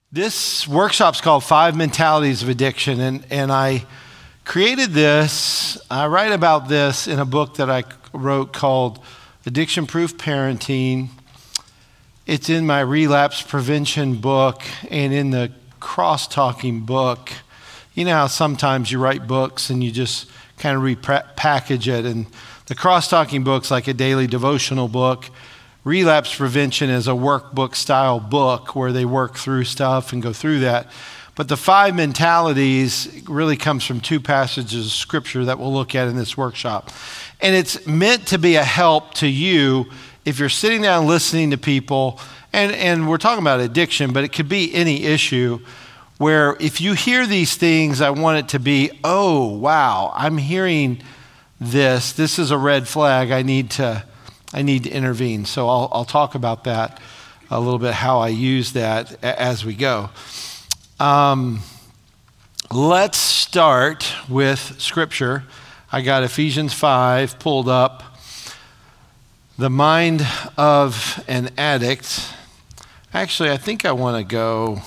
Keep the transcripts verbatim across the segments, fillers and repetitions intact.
This workshop's called Five Mentalities of Addiction, and, and I created this, I write about this in a book that I wrote called Addiction Proof Parenting. It's in my relapse prevention book and in the cross-talking book. You know how sometimes you write books and you just kind of repackage it, and the cross-talking book's like a daily devotional book. Relapse Prevention is a workbook style book where they work through stuff and go through that. But the five mentalities really comes from two passages of scripture that we'll look at in this workshop. And it's meant to be a help to you if you're sitting down listening to people, and, and we're talking about addiction, but it could be any issue, where if you hear these things, I want it to be, oh, wow, I'm hearing this. This is a red flag. I need to I need to intervene. So I'll, I'll talk about that a little bit, how I use that as we go. Um, let's start with scripture. I got Ephesians five pulled up. The mind of an addict. Actually, I think I want to go,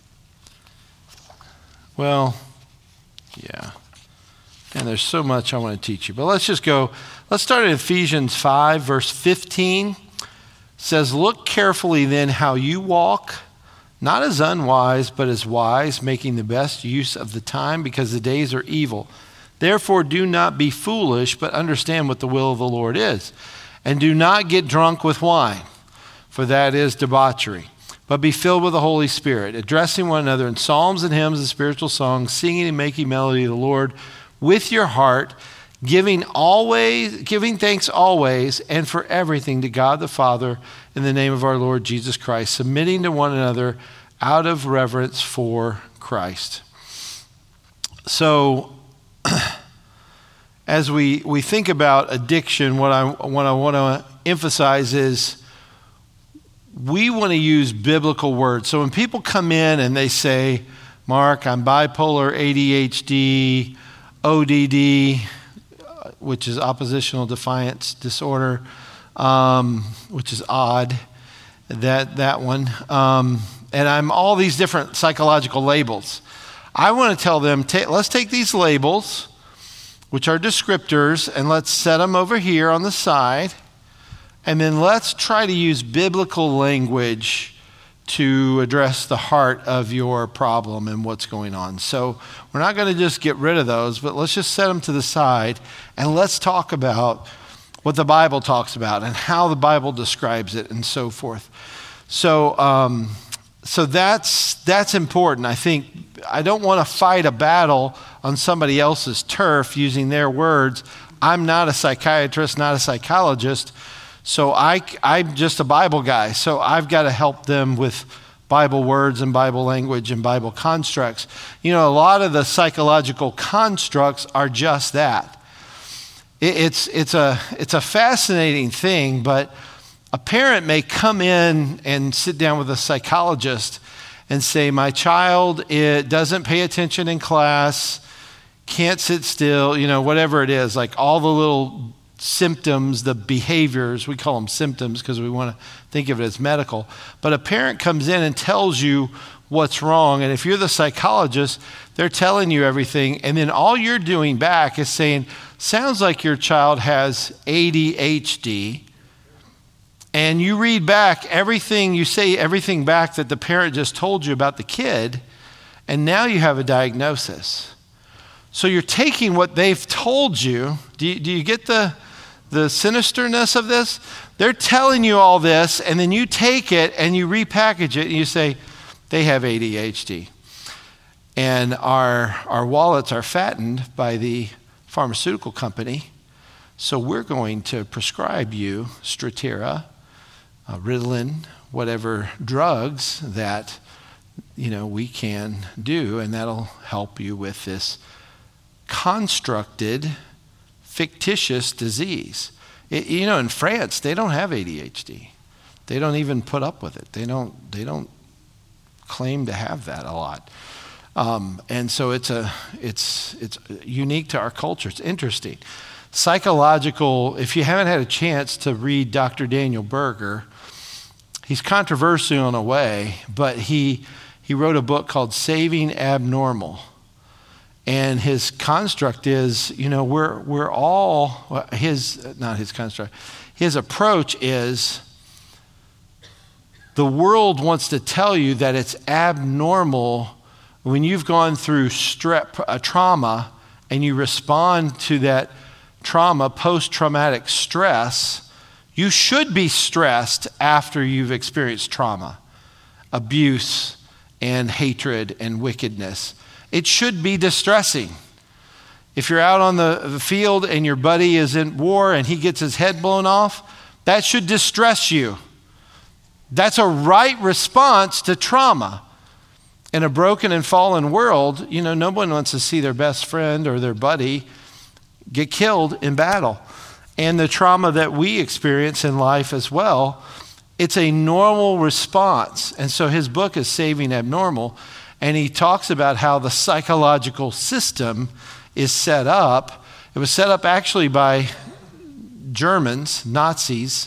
well, yeah. And there's so much I want to teach you. But let's just go. Let's start at Ephesians five, verse fifteen. It says, "Look carefully then how you walk, not as unwise, but as wise, making the best use of the time, because the days are evil. Therefore do not be foolish, but understand what the will of the Lord is. And do not get drunk with wine, for that is debauchery. But be filled with the Holy Spirit, addressing one another in psalms and hymns and spiritual songs, singing and making melody to the Lord with your heart, giving always, giving thanks always and for everything to God the Father in the name of our Lord Jesus Christ, submitting to one another out of reverence for Christ." So, as we, we think about addiction, what I what I want to emphasize is we want to use biblical words. So when people come in and they say, "Mark, I'm bipolar, A D H D, O D D," which is oppositional defiance disorder, um, which is odd, that that one. Um, and I'm all these different psychological labels. I want to tell them, ta- let's take these labels, which are descriptors, and let's set them over here on the side. And then let's try to use biblical language to address the heart of your problem and what's going on. So we're not going to just get rid of those, but let's just set them to the side and let's talk about what the Bible talks about and how the Bible describes it and so forth. So, um, so that's that's important. I think I don't want to fight a battle on somebody else's turf using their words. I'm not a psychiatrist, not a psychologist. So I, I'm just a Bible guy, so I've got to help them with Bible words and Bible language and Bible constructs. You know, a lot of the psychological constructs are just that. It, it's, it's, a, it's a fascinating thing, but a parent may come in and sit down with a psychologist and say, "My child it doesn't pay attention in class, can't sit still," you know, whatever it is, like all the little symptoms, the behaviors, we call them symptoms because we want to think of it as medical. But a parent comes in and tells you what's wrong. And if you're the psychologist, they're telling you everything. And then all you're doing back is saying, "Sounds like your child has A D H D." And you read back everything, you say everything back that the parent just told you about the kid. And now you have a diagnosis. So you're taking what they've told you. Do you, do you get the, the sinisterness of this? They're telling you all this, and then you take it and you repackage it and you say, "They have A D H D. And our, our wallets are fattened by the pharmaceutical company, so we're going to prescribe you Strattera, uh, Ritalin, whatever drugs that, you know, we can do, and that'll help you with this constructed, fictitious disease." It, you know, in France, they don't have A D H D. They don't even put up with it. They don't. They don't claim to have that a lot. Um, and so it's a. It's it's unique to our culture. It's interesting. Psychological. If you haven't had a chance to read Doctor Daniel Berger, he's controversial in a way, but he he wrote a book called Saving Abnormal. And his construct is, you know, we're we're all, well, his, not his construct, his approach is the world wants to tell you that it's abnormal when you've gone through strep, a trauma and you respond to that trauma, post-traumatic stress. You should be stressed after you've experienced trauma, abuse, and hatred and wickedness. It should be distressing. If you're out on the, the field and your buddy is in war and he gets his head blown off, that should distress you. That's a right response to trauma. In a broken and fallen world, you know, no one wants to see their best friend or their buddy get killed in battle. And the trauma that we experience in life as well, it's a normal response. And so his book is Saving Abnormal. And he talks about how the psychological system is set up. It was set up actually by Germans, Nazis.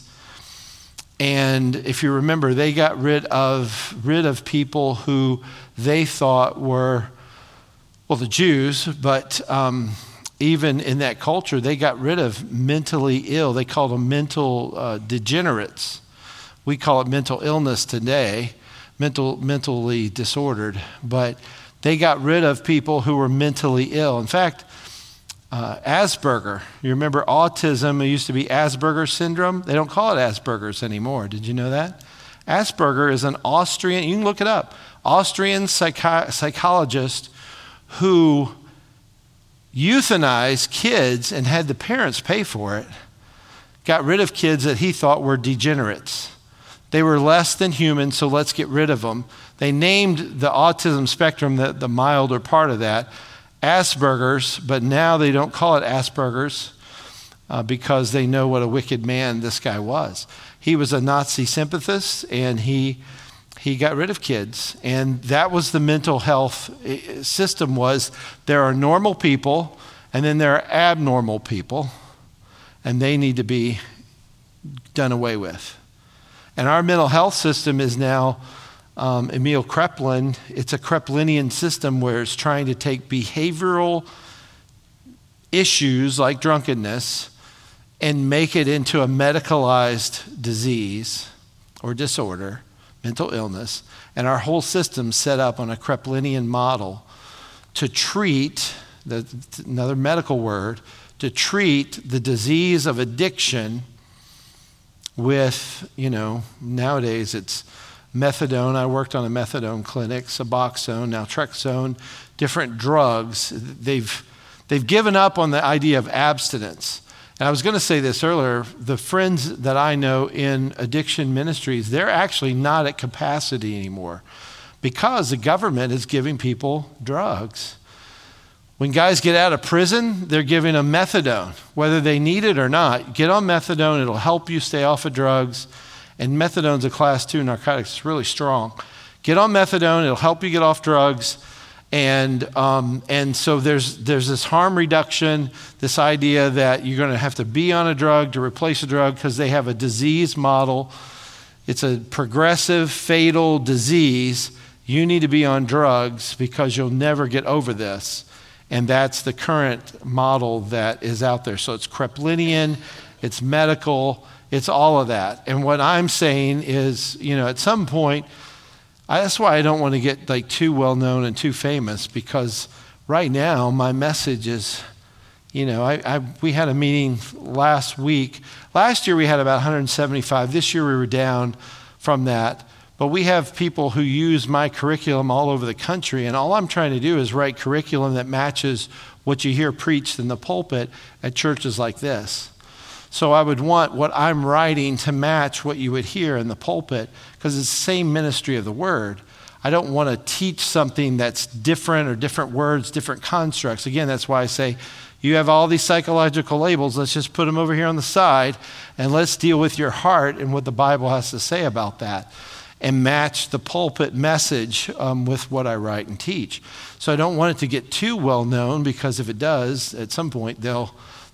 And if you remember, they got rid of rid of people who they thought were, well, the Jews, but um, even in that culture, they got rid of mentally ill. They called them mental uh, degenerates. We call it mental illness today. Mental, mentally disordered, but they got rid of people who were mentally ill. In fact, uh, Asperger, you remember autism, it used to be Asperger's syndrome. They don't call it Asperger's anymore. Did you know that? Asperger is an Austrian, you can look it up, Austrian psychi- psychologist who euthanized kids and had the parents pay for it, got rid of kids that he thought were degenerates. They were less than human, so let's get rid of them. They named the autism spectrum, the, the milder part of that, Asperger's, but now they don't call it Asperger's uh, because they know what a wicked man this guy was. He was a Nazi sympathist, and he he got rid of kids. And that was the mental health system was there are normal people, and then there are abnormal people, and they need to be done away with. And our mental health system is now, um, Emil Kraepelin, it's a Kraepelinian system where it's trying to take behavioral issues like drunkenness and make it into a medicalized disease or disorder, mental illness. And our whole system's set up on a Kraepelinian model to treat, the, another medical word, to treat the disease of addiction with, you know, nowadays it's methadone. I worked on a methadone clinic, Suboxone, naltrexone, different drugs. They've they've given up on the idea of abstinence. And I was going to say this earlier, the friends that I know in addiction ministries, they're actually not at capacity anymore because the government is giving people drugs. When guys get out of prison, they're giving them methadone, whether they need it or not. Get on methadone, it'll help you stay off of drugs. And methadone's a class two narcotic, it's really strong. Get on methadone, it'll help you get off drugs. And um, and so there's there's this harm reduction, this idea that you're going to have to be on a drug to replace a drug because they have a disease model. It's a progressive, fatal disease. You need to be on drugs because you'll never get over this. And that's the current model that is out there. So it's Kraepelinian, it's medical, it's all of that. And what I'm saying is, you know, at some point, I, that's why I don't want to get like too well known and too famous, because right now my message is, you know, I, I we had a meeting last week. Last year we had about one hundred seventy-five. This year we were down from that. But we have people who use my curriculum all over the country, and all I'm trying to do is write curriculum that matches what you hear preached in the pulpit at churches like this. So I would want what I'm writing to match what you would hear in the pulpit, because it's the same ministry of the word. I don't want to teach something that's different or different words, different constructs. Again, that's why I say, you have all these psychological labels, let's just put them over here on the side, and let's deal with your heart and what the Bible has to say about that, and match the pulpit message um, with what I write and teach. So I don't want it to get too well known, because if it does, at some point they'll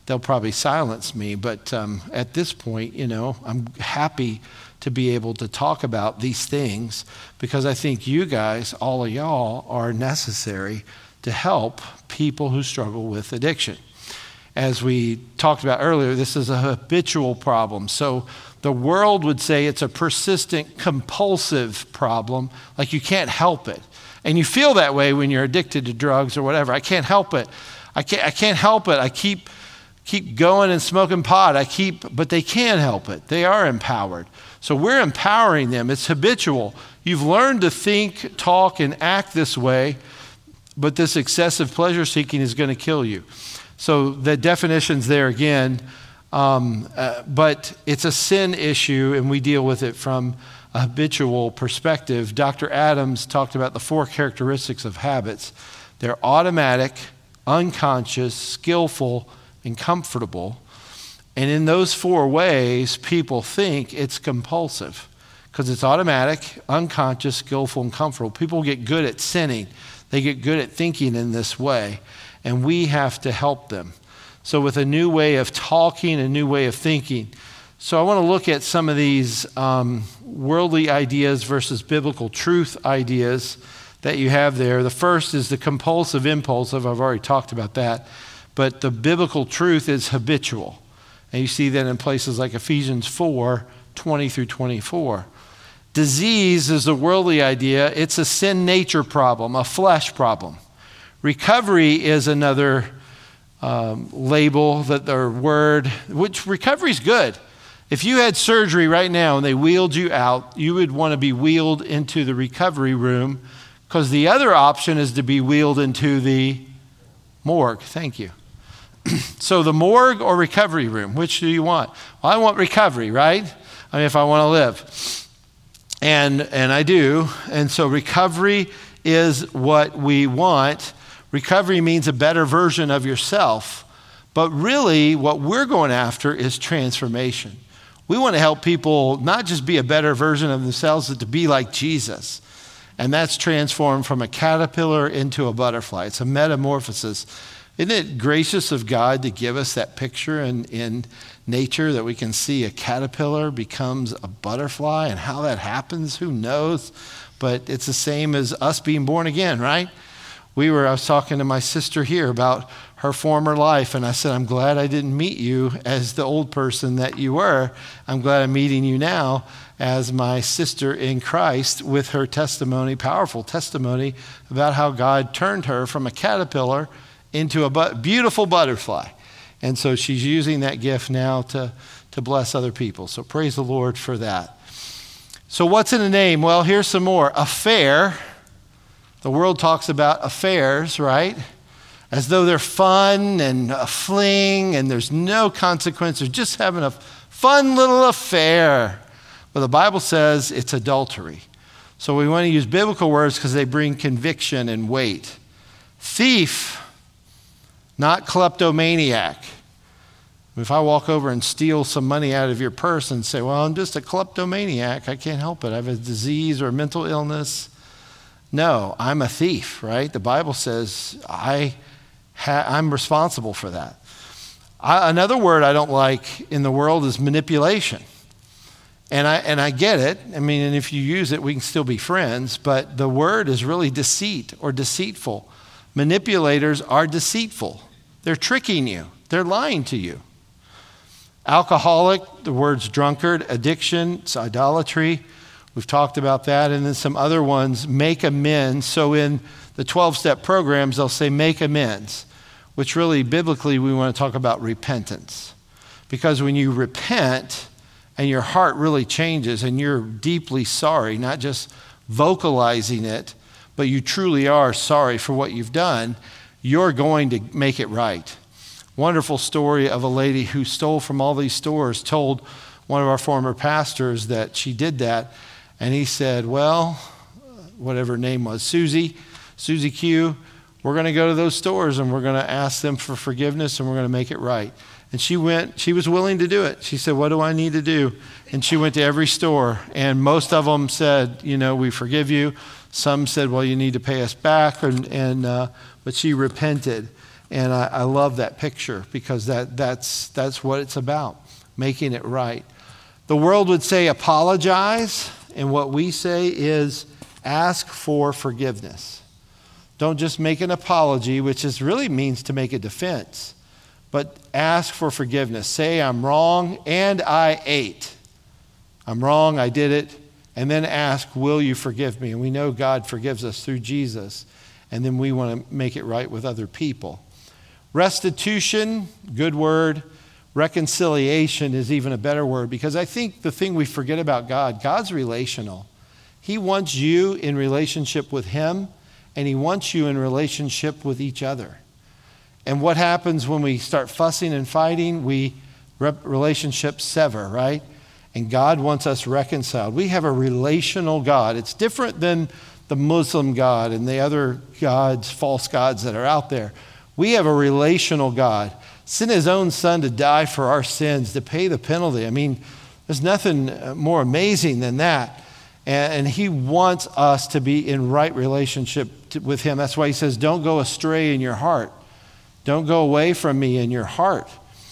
they'll probably silence me. But um, at this point, you know, I'm happy to be able to talk about these things because I think you guys, all of y'all, are necessary to help people who struggle with addiction. As we talked about earlier, this is a habitual problem. So the world would say it's a persistent, compulsive problem, like you can't help it. And you feel that way when you're addicted to drugs or whatever. I can't help it. I can't, I can't help it. I keep keep going and smoking pot. I keep, but they can help it. They are empowered. So we're empowering them. It's habitual. You've learned to think, talk, and act this way, but this excessive pleasure seeking is going to kill you. So the definition's there again, um, uh, but it's a sin issue, and we deal with it from a habitual perspective. Doctor Adams talked about the four characteristics of habits. They're automatic, unconscious, skillful, and comfortable. And in those four ways, people think it's compulsive because it's automatic, unconscious, skillful, and comfortable. People get good at sinning. They get good at thinking in this way, and we have to help them. So with a new way of talking, a new way of thinking. So I want to look at some of these um, worldly ideas versus biblical truth ideas that you have there. The first is the compulsive impulsive. I've already talked about that. But the biblical truth is habitual. And you see that in places like Ephesians four, twenty through twenty-four. Disease is the worldly idea. It's a sin nature problem, a flesh problem. Recovery is another um, label, that their word, which recovery is good. If you had surgery right now and they wheeled you out, you would want to be wheeled into the recovery room because the other option is to be wheeled into the morgue. Thank you. So the morgue or recovery room, which do you want? Well, I want recovery, right? I mean, if I want to live. And and I do. And so recovery is what we want. Recovery means a better version of yourself. But really, what we're going after is transformation. We want to help people not just be a better version of themselves, but to be like Jesus. And that's transformed from a caterpillar into a butterfly. It's a metamorphosis. Isn't it gracious of God to give us that picture in, in nature that we can see a caterpillar becomes a butterfly, and how that happens, who knows? But it's the same as us being born again, right? We were, I was talking to my sister here about her former life, and I said, I'm glad I didn't meet you as the old person that you were. I'm glad I'm meeting you now as my sister in Christ with her testimony, powerful testimony about how God turned her from a caterpillar into a but- beautiful butterfly. And so she's using that gift now to, to bless other people. So praise the Lord for that. So what's in a name? Well, here's some more. Affair. The world talks about affairs, right? As though they're fun and a fling and there's no consequence. They're just having a fun little affair. But the Bible says it's adultery. So we want to use biblical words because they bring conviction and weight. Thief, not kleptomaniac. If I walk over and steal some money out of your purse and say, well, I'm just a kleptomaniac, I can't help it. I have a disease or a mental illness. No, I'm a thief, right? The Bible says I ha- I'm responsible for that. I, another word I don't like in the world is manipulation. And I and I get it. I mean, and if you use it, we can still be friends. But the word is really deceit or deceitful. Manipulators are deceitful. They're tricking you. They're lying to you. Alcoholic, the word's drunkard. Addiction, it's idolatry. We've talked about that. And then some other ones, make amends. So in the twelve-step programs, they'll say make amends, which really biblically we want to talk about repentance. Because when you repent and your heart really changes and you're deeply sorry, not just vocalizing it, but you truly are sorry for what you've done, you're going to make it right. Wonderful story of a lady who stole from all these stores, told one of our former pastors that she did that. And he said, well, whatever her name was, Susie, Susie Q, we're going to go to those stores and we're going to ask them for forgiveness and we're going to make it right. And she went, she was willing to do it. She said, what do I need to do? And she went to every store. And most of them said, you know, we forgive you. Some said, well, you need to pay us back. And, and uh, but she repented. And I, I love that picture because that, that's, that's what it's about, making it right. The world would say apologize, and what we say is ask for forgiveness. Don't just make an apology, which is really means to make a defense, but ask for forgiveness. Say, I'm wrong and I ate. I'm wrong, I did it. And then ask, will you forgive me? And we know God forgives us through Jesus. And then we want to make it right with other people. Restitution, good word. Reconciliation is even a better word, because I think the thing we forget about God, God's relational. He wants you in relationship with him, and he wants you in relationship with each other. And what happens when we start fussing and fighting? We relationships sever, right? And God wants us reconciled. We have a relational God. It's different than the Muslim God and the other gods, false gods that are out there. We have a relational God. Sent his own son to die for our sins, to pay the penalty. I mean, there's nothing more amazing than that. And, and he wants us to be in right relationship to, with him. That's why he says, don't go astray in your heart. Don't go away from me in your heart.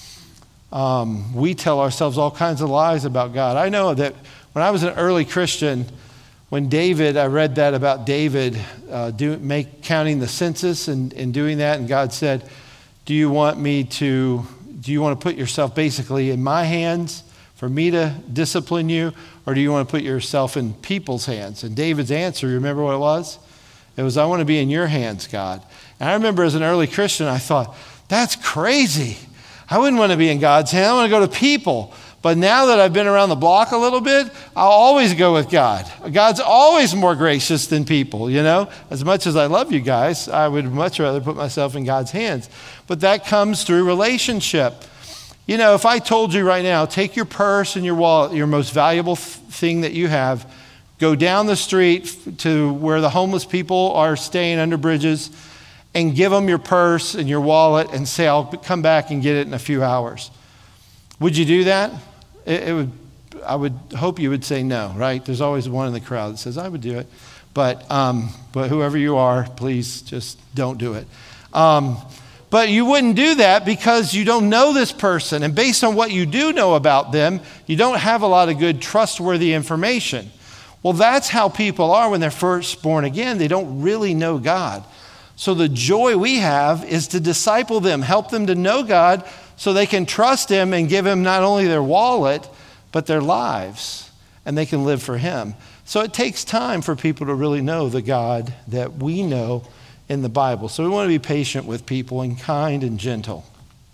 Um, we tell ourselves all kinds of lies about God. I know that when I was an early Christian, when David, I read that about David uh, do, make, counting the census and, and doing that, and God said, do you want me to, do you want to put yourself basically in my hands for me to discipline you, or do you want to put yourself in people's hands? And David's answer, you remember what it was? It was, I want to be in your hands, God. And I remember as an early Christian, I thought, that's crazy. I wouldn't want to be in God's hand. I want to go to people. But now that I've been around the block a little bit, I'll always go with God. God's always more gracious than people, you know. As much as I love you guys, I would much rather put myself in God's hands. But that comes through relationship. You know, if I told you right now, take your purse and your wallet, your most valuable th- thing that you have, go down the street to where the homeless people are staying under bridges, and give them your purse and your wallet and say, I'll come back and get it in a few hours. Would you do that? It, it would. I would hope you would say no, right? There's always one in the crowd that says, I would do it. But um, but whoever you are, please just don't do it. Um, but you wouldn't do that because you don't know this person. And based on what you do know about them, you don't have a lot of good, trustworthy information. Well, that's how people are when they're first born again. They don't really know God. So the joy we have is to disciple them, help them to know God so they can trust him and give him not only their wallet, but their lives, and they can live for him. So it takes time for people to really know the God that we know in the Bible. So we want to be patient with people and kind and gentle.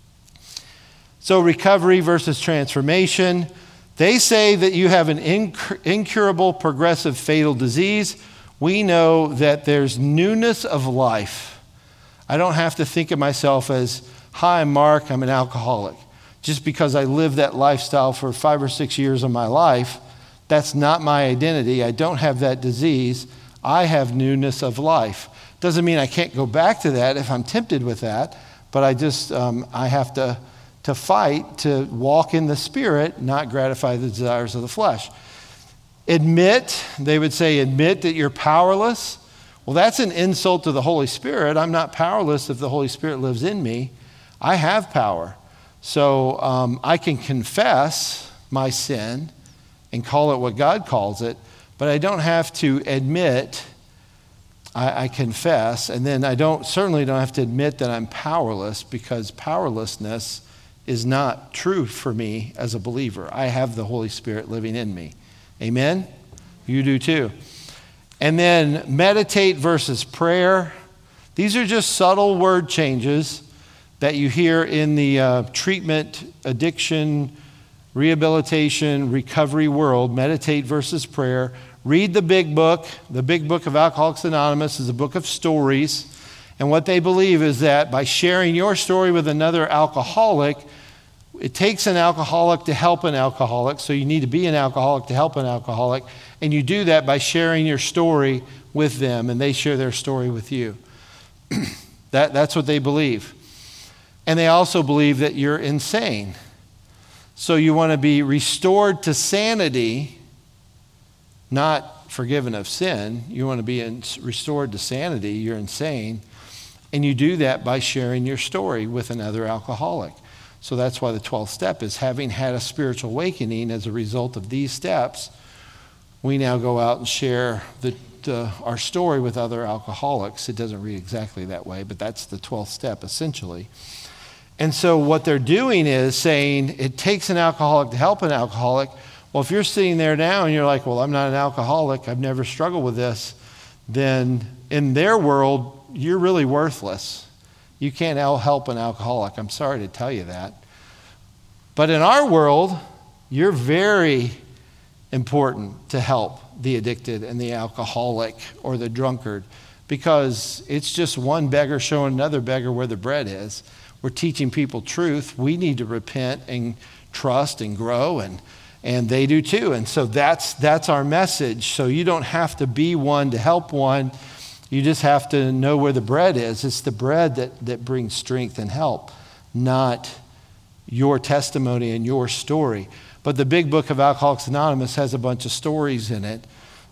So recovery versus transformation. They say that you have an inc- incurable, progressive, fatal disease. We know that there's newness of life. I don't have to think of myself as, hi, I'm Mark, I'm an alcoholic. Just because I lived that lifestyle for five or six years of my life, that's not my identity. I don't have that disease. I have newness of life. Doesn't mean I can't go back to that if I'm tempted with that, but I just, um, I have to, to fight to walk in the Spirit, not gratify the desires of the flesh. Admit, they would say, admit that you're powerless. Well, that's an insult to the Holy Spirit. I'm not powerless if the Holy Spirit lives in me. I have power. So um, I can confess my sin and call it what God calls it, but I don't have to admit, I, I confess, and then I don't certainly don't have to admit that I'm powerless, because powerlessness is not true for me as a believer. I have the Holy Spirit living in me. Amen? You do too. And then meditate versus prayer. These are just subtle word changes that you hear in the uh, treatment, addiction, rehabilitation, recovery world. Meditate versus prayer. Read the big book. The big book of Alcoholics Anonymous is a book of stories. And what they believe is that by sharing your story with another alcoholic, it takes an alcoholic to help an alcoholic, so you need to be an alcoholic to help an alcoholic, and you do that by sharing your story with them, and they share their story with you. that, that's what they believe. And they also believe that you're insane. So you want to be restored to sanity, not forgiven of sin. You want to be in, restored to sanity. You're insane. And you do that by sharing your story with another alcoholic. So that's why the twelfth step is having had a spiritual awakening as a result of these steps, we now go out and share the, the, our story with other alcoholics. It doesn't read exactly that way, but that's the twelfth step essentially. And so what they're doing is saying it takes an alcoholic to help an alcoholic. Well, if you're sitting there now and you're like, well, I'm not an alcoholic, I've never struggled with this, then in their world, you're really worthless. You can't help an alcoholic. I'm sorry to tell you that. But in our world, you're very important to help the addicted and the alcoholic or the drunkard, because it's just one beggar showing another beggar where the bread is. We're teaching people truth. We need to repent and trust and grow, and and they do too. And so that's that's our message. So you don't have to be one to help one. You just have to know where the bread is. It's the bread that, that brings strength and help, not your testimony and your story. But the big book of Alcoholics Anonymous has a bunch of stories in it.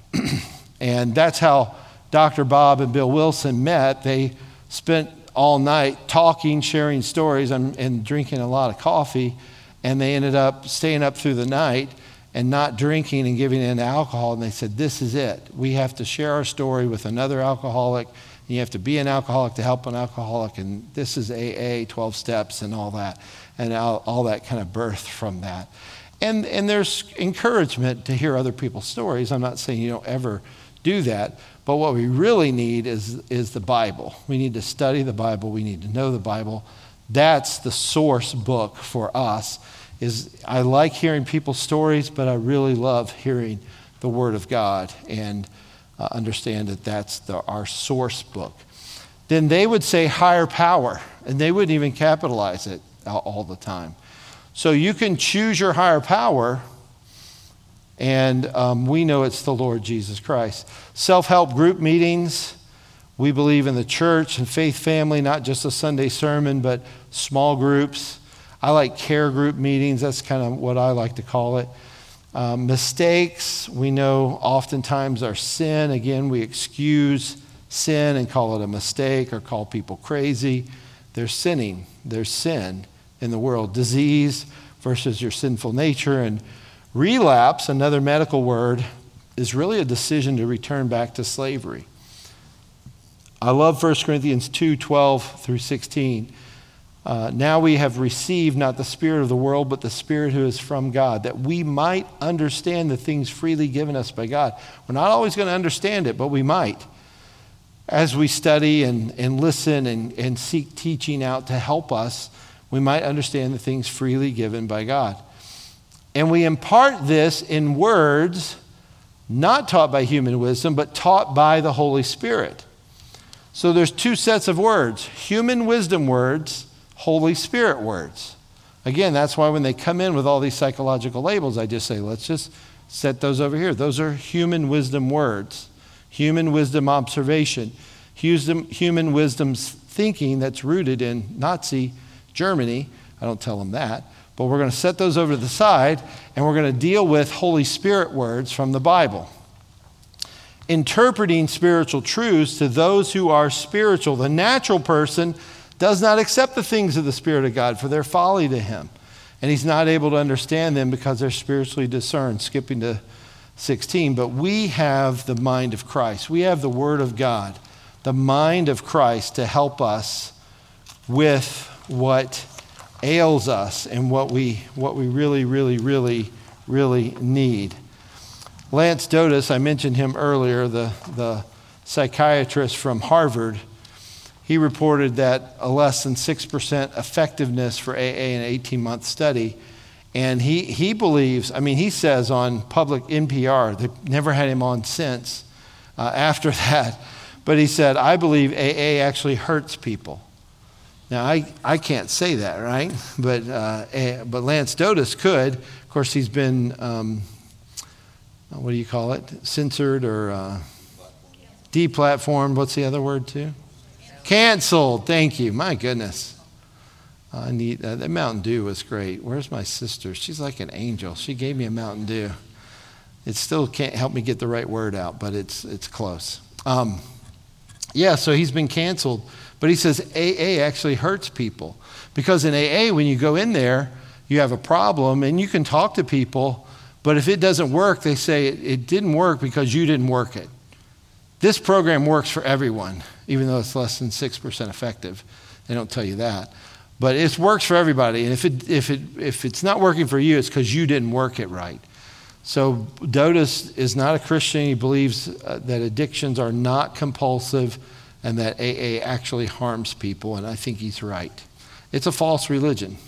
And that's how Doctor Bob and Bill Wilson met. They spent all night talking, sharing stories, and, and drinking a lot of coffee. And they ended up staying up through the night and not drinking and giving in to alcohol. And they said, this is it. We have to share our story with another alcoholic. And you have to be an alcoholic to help an alcoholic. And this is A A, twelve steps and all that. And all, all that kind of birthed from that. And, and there's encouragement to hear other people's stories. I'm not saying you don't ever do that. But what we really need is, is the Bible. We need to study the Bible. We need to know the Bible. That's the source book for us. Is I like hearing people's stories, but I really love hearing the Word of God and uh, understand that that's the, our source book. Then they would say higher power, and they wouldn't even capitalize it all, all the time. So you can choose your higher power, and um, we know it's the Lord Jesus Christ. Self-help group meetings. We believe in the church and faith family, not just a Sunday sermon, but small groups. I like care group meetings. That's kind of what I like to call it. Um, mistakes, we know oftentimes are sin. Again, we excuse sin and call it a mistake or call people crazy. They're sinning. There's sin in the world. Disease versus your sinful nature. And relapse, another medical word, is really a decision to return back to slavery. I love First Corinthians two, twelve through sixteen. Uh, now we have received not the spirit of the world, but the Spirit who is from God, that we might understand the things freely given us by God. We're not always going to understand it, but we might. As we study and, and listen and, and seek teaching out to help us, we might understand the things freely given by God. And we impart this in words not taught by human wisdom, but taught by the Holy Spirit. So there's two sets of words, human wisdom words, Holy Spirit words. Again, that's why when they come in with all these psychological labels, I just say, let's just set those over here. Those are human wisdom words, human wisdom observation, human wisdom's thinking that's rooted in Nazi Germany. I don't tell them that, but we're going to set those over to the side, and we're going to deal with Holy Spirit words from the Bible. Interpreting spiritual truths to those who are spiritual. The natural person does not accept the things of the Spirit of God, for they're folly to him. And he's not able to understand them because they're spiritually discerned. Skipping to sixteen. But we have the mind of Christ. We have the Word of God, the mind of Christ to help us with what ails us and what we what we really, really, really, really need. Lance Dotus, I mentioned him earlier, the, the psychiatrist from Harvard. He reported that a less than six percent effectiveness for A A in an eighteen-month study. And he, he believes, I mean, he says on public N P R, they've never had him on since uh, after that, but he said, I believe A A actually hurts people. Now, I, I can't say that, right? But, uh, A, but Lance Dotus could. Of course, he's been, um, what do you call it, censored or uh, deplatformed. What's the other word, too? Canceled. Thank you. My goodness. I need uh, that Mountain Dew was great. Where's my sister? She's like an angel. She gave me a Mountain Dew. It still can't help me get the right word out, but it's it's close. Um, yeah, so he's been canceled But he says A A actually hurts people. Because in A A, when you go in there, you have a problem and you can talk to people, but if it doesn't work, they say it, it didn't work because you didn't work it. This program works for everyone, even though it's less than six percent effective. They don't tell you that. But it works for everybody. And if it if it if it's not working for you, it's because you didn't work it right. So Dotus is not a Christian. He believes uh, that addictions are not compulsive and that A A actually harms people. And I think he's right. It's a false religion.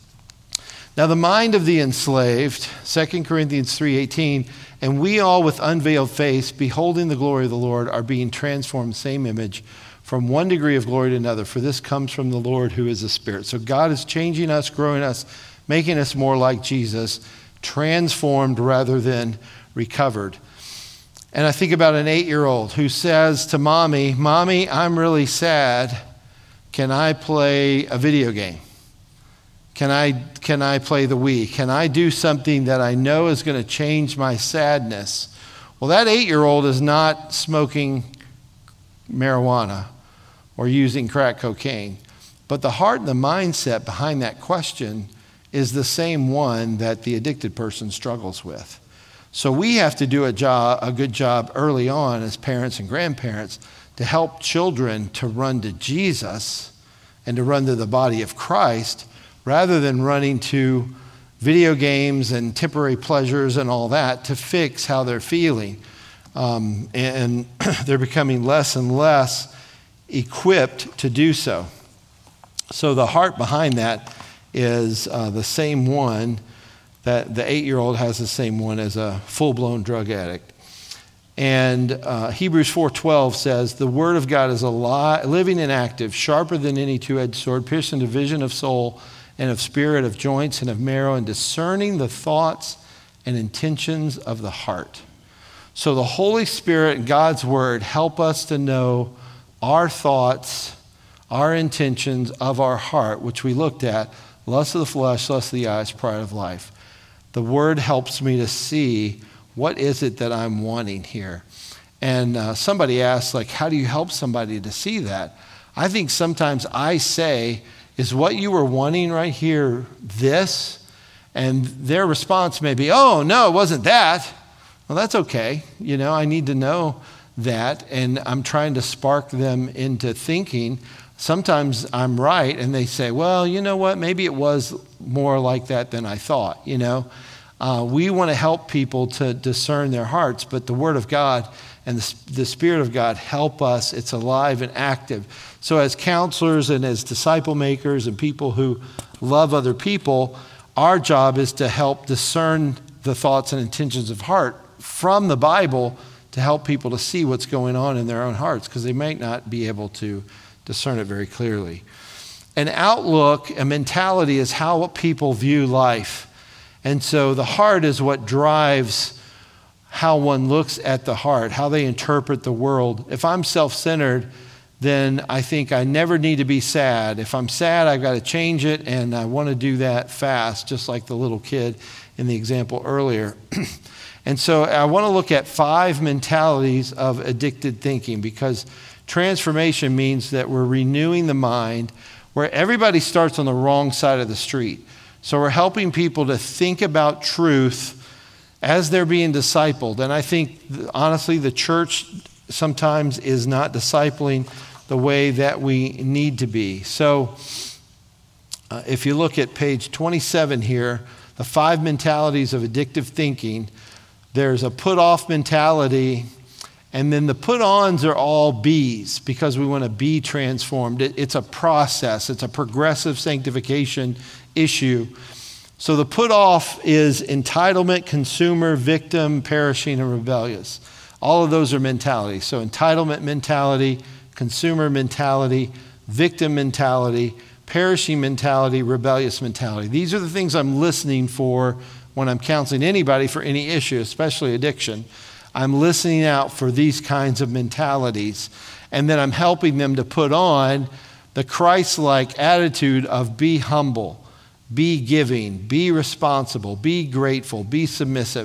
Now the mind of the enslaved, Second Corinthians three eighteen, and we all with unveiled face, beholding the glory of the Lord, are being transformed in the same image from one degree of glory to another, for this comes from the Lord who is the Spirit. So God is changing us, growing us, making us more like Jesus, transformed rather than recovered. And I think about an eight-year-old who says to mommy, Mommy, I'm really sad. Can I play a video game? Can I, can I play the Wii? Can I do something that I know is going to change my sadness? Well, that eight-year-old is not smoking marijuana or using crack cocaine. But the heart and the mindset behind that question is the same one that the addicted person struggles with. So we have to do a job, a good job early on as parents and grandparents to help children to run to Jesus and to run to the body of Christ rather than running to video games and temporary pleasures and all that to fix how they're feeling. Um, and they're becoming less and less equipped to do so. So the heart behind that is uh, the same one that the eight-year-old has the same one as a full-blown drug addict. And uh, Hebrews four twelve says, the word of God is alive, living and active, sharper than any two-edged sword, piercing the division of soul and of spirit, of joints and of marrow, and discerning the thoughts and intentions of the heart. So the Holy Spirit and God's word help us to know our thoughts, our intentions of our heart, which we looked at, lust of the flesh, lust of the eyes, pride of life. The word helps me to see what is it that I'm wanting here. And uh, somebody asked, like, how do you help somebody to see that? I think sometimes I say, is what you were wanting right here this? And their response may be, oh, no, it wasn't that. Well, that's okay. You know, I need to know that. And I'm trying to spark them into thinking. Sometimes I'm right, and they say, well, you know what? Maybe it was more like that than I thought, you know. Uh, we want to help people to discern their hearts, but the Word of God and the, the Spirit of God help us. It's alive and active. So as counselors and as disciple makers and people who love other people, our job is to help discern the thoughts and intentions of heart from the Bible to help people to see what's going on in their own hearts, because they might not be able to discern it very clearly. An outlook, a mentality is how people view life. And so the heart is what drives how one looks at the heart, how they interpret the world. If I'm self-centered, then I think I never need to be sad. If I'm sad, I've got to change it, and I want to do that fast, just like the little kid in the example earlier. And so I want to look at five mentalities of addicted thinking, because transformation means that we're renewing the mind, where everybody starts on the wrong side of the street. So we're helping people to think about truth as they're being discipled. And I think, honestly, the church sometimes is not discipling the way that we need to be. So uh, if you look at page twenty-seven here, the five mentalities of addictive thinking, there's a put-off mentality, and then the put-ons are all B's, because we want to be transformed. It, it's a process. It's a progressive sanctification issue. So the put-off is entitlement, consumer, victim, perishing, and rebellious. All of those are mentalities. So entitlement mentality, consumer mentality, victim mentality, perishing mentality, rebellious mentality. These are the things I'm listening for when I'm counseling anybody for any issue, especially addiction. I'm listening out for these kinds of mentalities, and then I'm helping them to put on the Christ-like attitude of be humble, be giving, be responsible, be grateful, be submissive.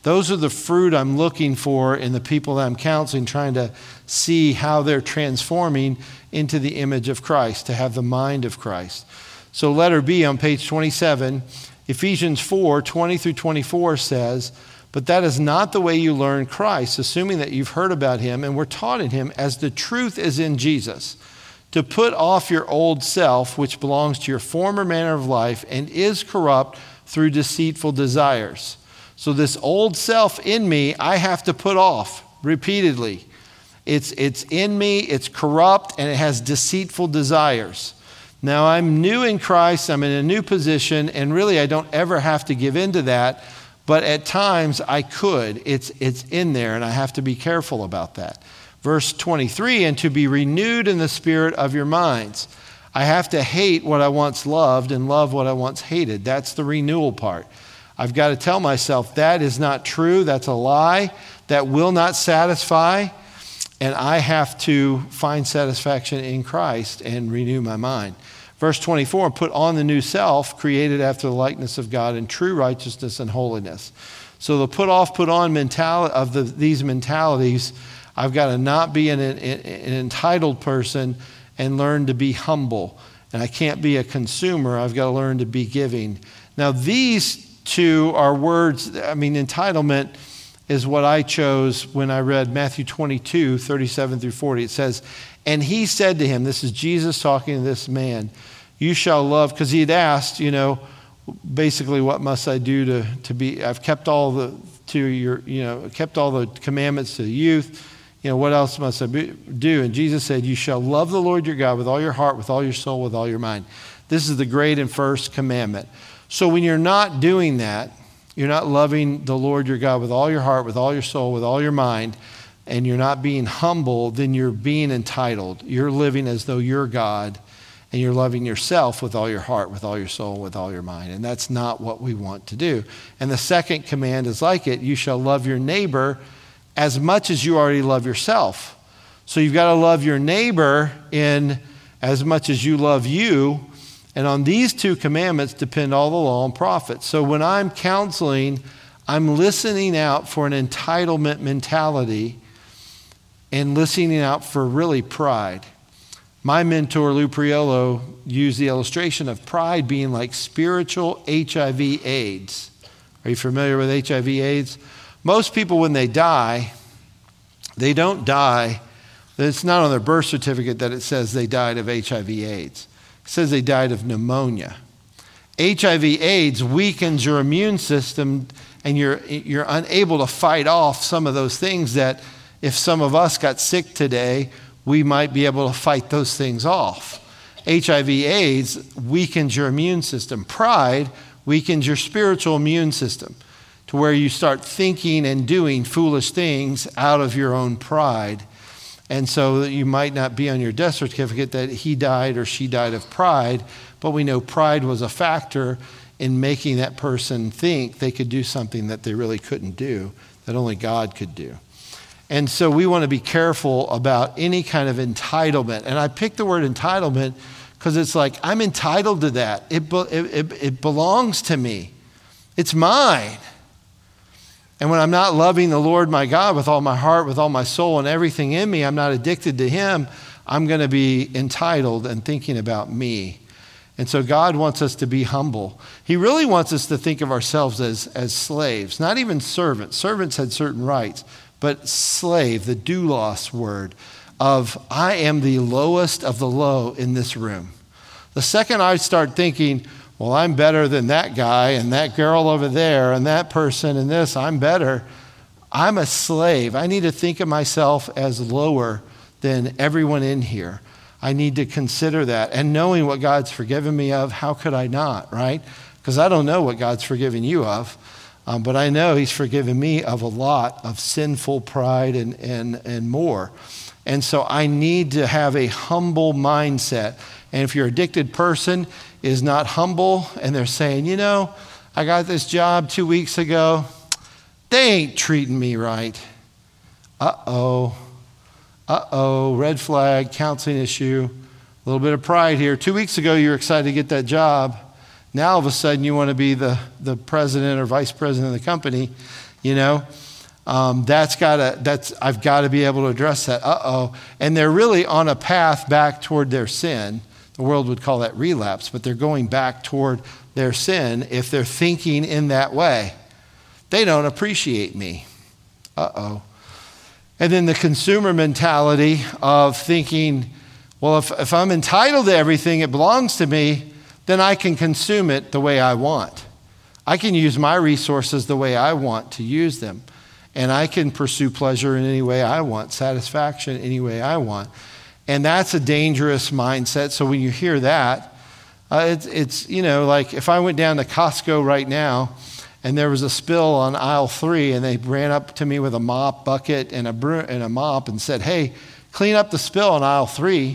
Those are the fruit I'm looking for in the people that I'm counseling, trying to see how they're transforming into the image of Christ, to have the mind of Christ. So letter B on page twenty-seven, Ephesians four, twenty through twenty-four says, but that is not the way you learn Christ, assuming that you've heard about him and were taught in him as the truth is in Jesus, to put off your old self, which belongs to your former manner of life and is corrupt through deceitful desires. So this old self in me, I have to put off repeatedly. It's, it's in me, it's corrupt, and it has deceitful desires. Now I'm new in Christ, I'm in a new position, and really I don't ever have to give in to that, but at times I could. It's, it's in there, and I have to be careful about that. Verse twenty-three, and to be renewed in the spirit of your minds. I have to hate what I once loved and love what I once hated. That's the renewal part. I've got to tell myself that is not true, that's a lie, that will not satisfy, and I have to find satisfaction in Christ and renew my mind. Verse twenty-four, put on the new self, created after the likeness of God in true righteousness and holiness. So the put off, put on mentality of the, these mentalities, I've got to not be an, an, an entitled person and learn to be humble. And I can't be a consumer, I've got to learn to be giving. Now these two are words, I mean, entitlement is what I chose when I read Matthew twenty-two, thirty-seven through forty. It says, and he said to him, this is Jesus talking to this man, you shall love, because he had asked, you know, basically what must I do to, to be, I've kept all the, to your, you know, kept all the commandments to the youth, you know, what else must I be, do? And Jesus said, you shall love the Lord your God with all your heart, with all your soul, with all your mind. This is the great and first commandment. So when you're not doing that, you're not loving the Lord your God with all your heart, with all your soul, with all your mind, and you're not being humble, then you're being entitled. You're living as though you're God, and you're loving yourself with all your heart, with all your soul, with all your mind. And that's not what we want to do. And the second command is like it. You shall love your neighbor as much as you already love yourself. So you've got to love your neighbor in as much as you love you. And on these two commandments depend all the law and prophets. So when I'm counseling, I'm listening out for an entitlement mentality and listening out for really pride. My mentor, Lou Priolo, used the illustration of pride being like spiritual H I V AIDS. Are you familiar with H I V AIDS? Most people, when they die, they don't die. It's not on their birth certificate that it says they died of H I V AIDS. It says they died of pneumonia. H I V AIDS weakens your immune system, and you're, you're unable to fight off some of those things that if some of us got sick today, we might be able to fight those things off. H I V AIDS weakens your immune system. Pride weakens your spiritual immune system to where you start thinking and doing foolish things out of your own pride. And so you might not be on your death certificate that he died or she died of pride, but we know pride was a factor in making that person think they could do something that they really couldn't do, that only God could do. And so we want to be careful about any kind of entitlement. And I picked the word entitlement because it's like, I'm entitled to that. It, be, it, it belongs to me. It's mine. And when I'm not loving the Lord my God with all my heart, with all my soul and everything in me, I'm not addicted to him, I'm going to be entitled and thinking about me. And so God wants us to be humble. He really wants us to think of ourselves as, as slaves, not even servants. Servants had certain rights. But slave, the doulos word of I am the lowest of the low in this room. The second I start thinking, well, I'm better than that guy and that girl over there and that person and this, I'm better. I'm a slave. I need to think of myself as lower than everyone in here. I need to consider that. And knowing what God's forgiven me of, how could I not, right? Because I don't know what God's forgiven you of. Um, but I know he's forgiven me of a lot of sinful pride and, and, and more. And so I need to have a humble mindset. And if your addicted person is not humble and they're saying, you know, I got this job two weeks ago. They ain't treating me right. Uh-oh. Uh-oh. Red flag, counseling issue. A little bit of pride here. Two weeks ago, you were excited to get that job. Now, all of a sudden, you want to be the, the president or vice president of the company. You know, um, that's gotta, that's, I've got to be able to address that. Uh-oh. And they're really on a path back toward their sin. The world would call that relapse, but they're going back toward their sin if they're thinking in that way. They don't appreciate me. Uh-oh. And then the consumer mentality of thinking, well, if, if I'm entitled to everything, it belongs to me, then I can consume it the way I want. I can use my resources the way I want to use them. And I can pursue pleasure in any way I want, satisfaction any way I want. And that's a dangerous mindset. So when you hear that, uh, it's, it's, you know, like if I went down to Costco right now and there was a spill on aisle three and they ran up to me with a mop bucket and a, bro- and a mop and said, hey, clean up the spill on aisle three,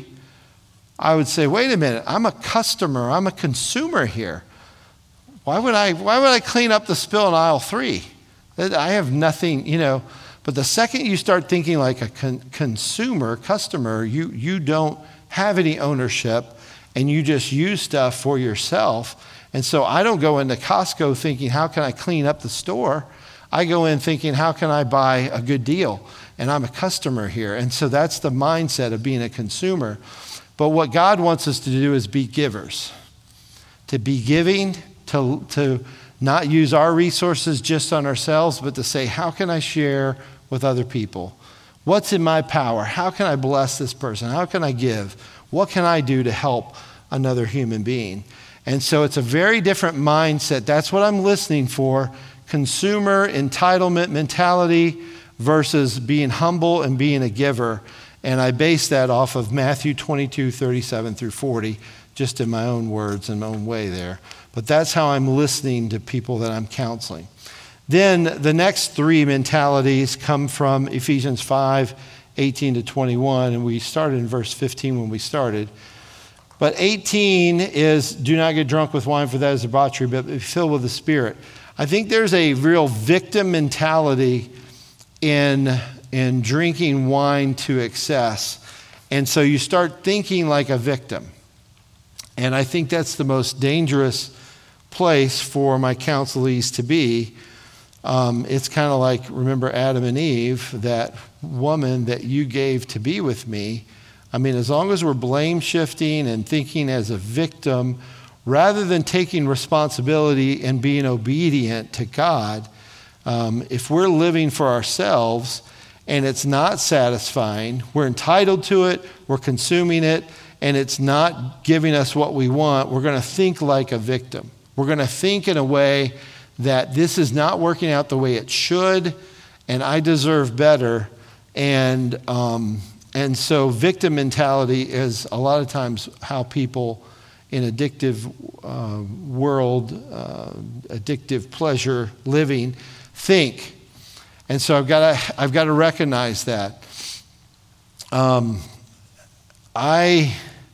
I would say, wait a minute, I'm a customer, I'm a consumer here. Why would I, why would I clean up the spill in aisle three? I have nothing, you know. But the second you start thinking like a con- consumer, customer, you, you don't have any ownership and you just use stuff for yourself. And so I don't go into Costco thinking, how can I clean up the store? I go in thinking, how can I buy a good deal? And I'm a customer here. And so that's the mindset of being a consumer. But what God wants us to do is be givers. To be giving, to, to not use our resources just on ourselves, but to say, how can I share with other people? What's in my power? How can I bless this person? How can I give? What can I do to help another human being? And so it's a very different mindset. That's what I'm listening for. Consumer entitlement mentality versus being humble and being a giver. And I base that off of Matthew twenty-two, thirty-seven through forty, just in my own words and my own way there. But that's how I'm listening to people that I'm counseling. Then the next three mentalities come from Ephesians five, eighteen to twenty-one. And we started in verse fifteen when we started. But eighteen is, do not get drunk with wine, for that is debauchery, but be filled with the Spirit. I think there's a real victim mentality in, in drinking wine to excess. And so you start thinking like a victim. And I think that's the most dangerous place for my counselees to be. Um, it's kind of like, remember Adam and Eve, that woman that you gave to be with me. I mean, as long as we're blame shifting and thinking as a victim, rather than taking responsibility and being obedient to God, um, if we're living for ourselves and it's not satisfying, we're entitled to it, we're consuming it, and it's not giving us what we want, we're going to think like a victim. We're going to think in a way that this is not working out the way it should, and I deserve better. And um, and so victim mentality is a lot of times how people in addictive uh, world, uh, addictive pleasure living, think. And so I've got to I've got to recognize that. Um, I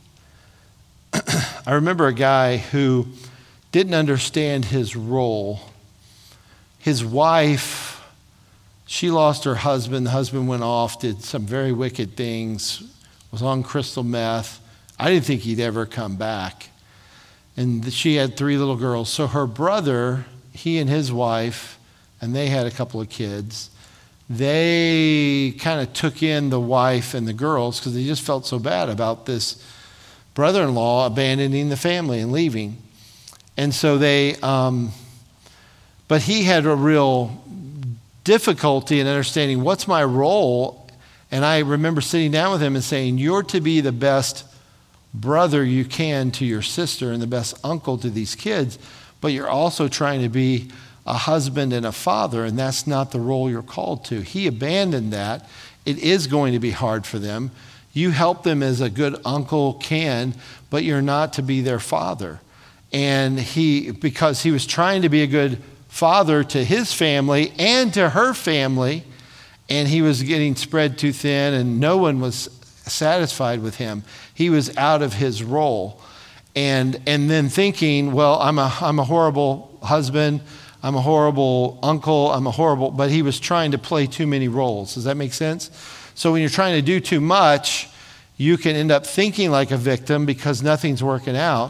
I remember a guy who didn't understand his role. His wife, she lost her husband. The husband went off, did some very wicked things, was on crystal meth. I didn't think he'd ever come back. And she had three little girls. So her brother, he and his wife, and they had a couple of kids, they kind of took in the wife and the girls because they just felt so bad about this brother-in-law abandoning the family and leaving. And so they, um, but he had a real difficulty in understanding what's my role. And I remember sitting down with him and saying, you're to be the best brother you can to your sister and the best uncle to these kids, but you're also trying to be a husband and a father, and that's not the role you're called to. He abandoned that. It is going to be hard for them. You help them as a good uncle can, but you're not to be their father. And he, because he was trying to be a good father to his family and to her family, and he was getting spread too thin, and no one was satisfied with him. He was out of his role. And and then thinking, well, I'm a I'm a horrible husband, I'm a horrible uncle, I'm a horrible, but he was trying to play too many roles. Does that make sense? So when you're trying to do too much, you can end up thinking like a victim because nothing's working out.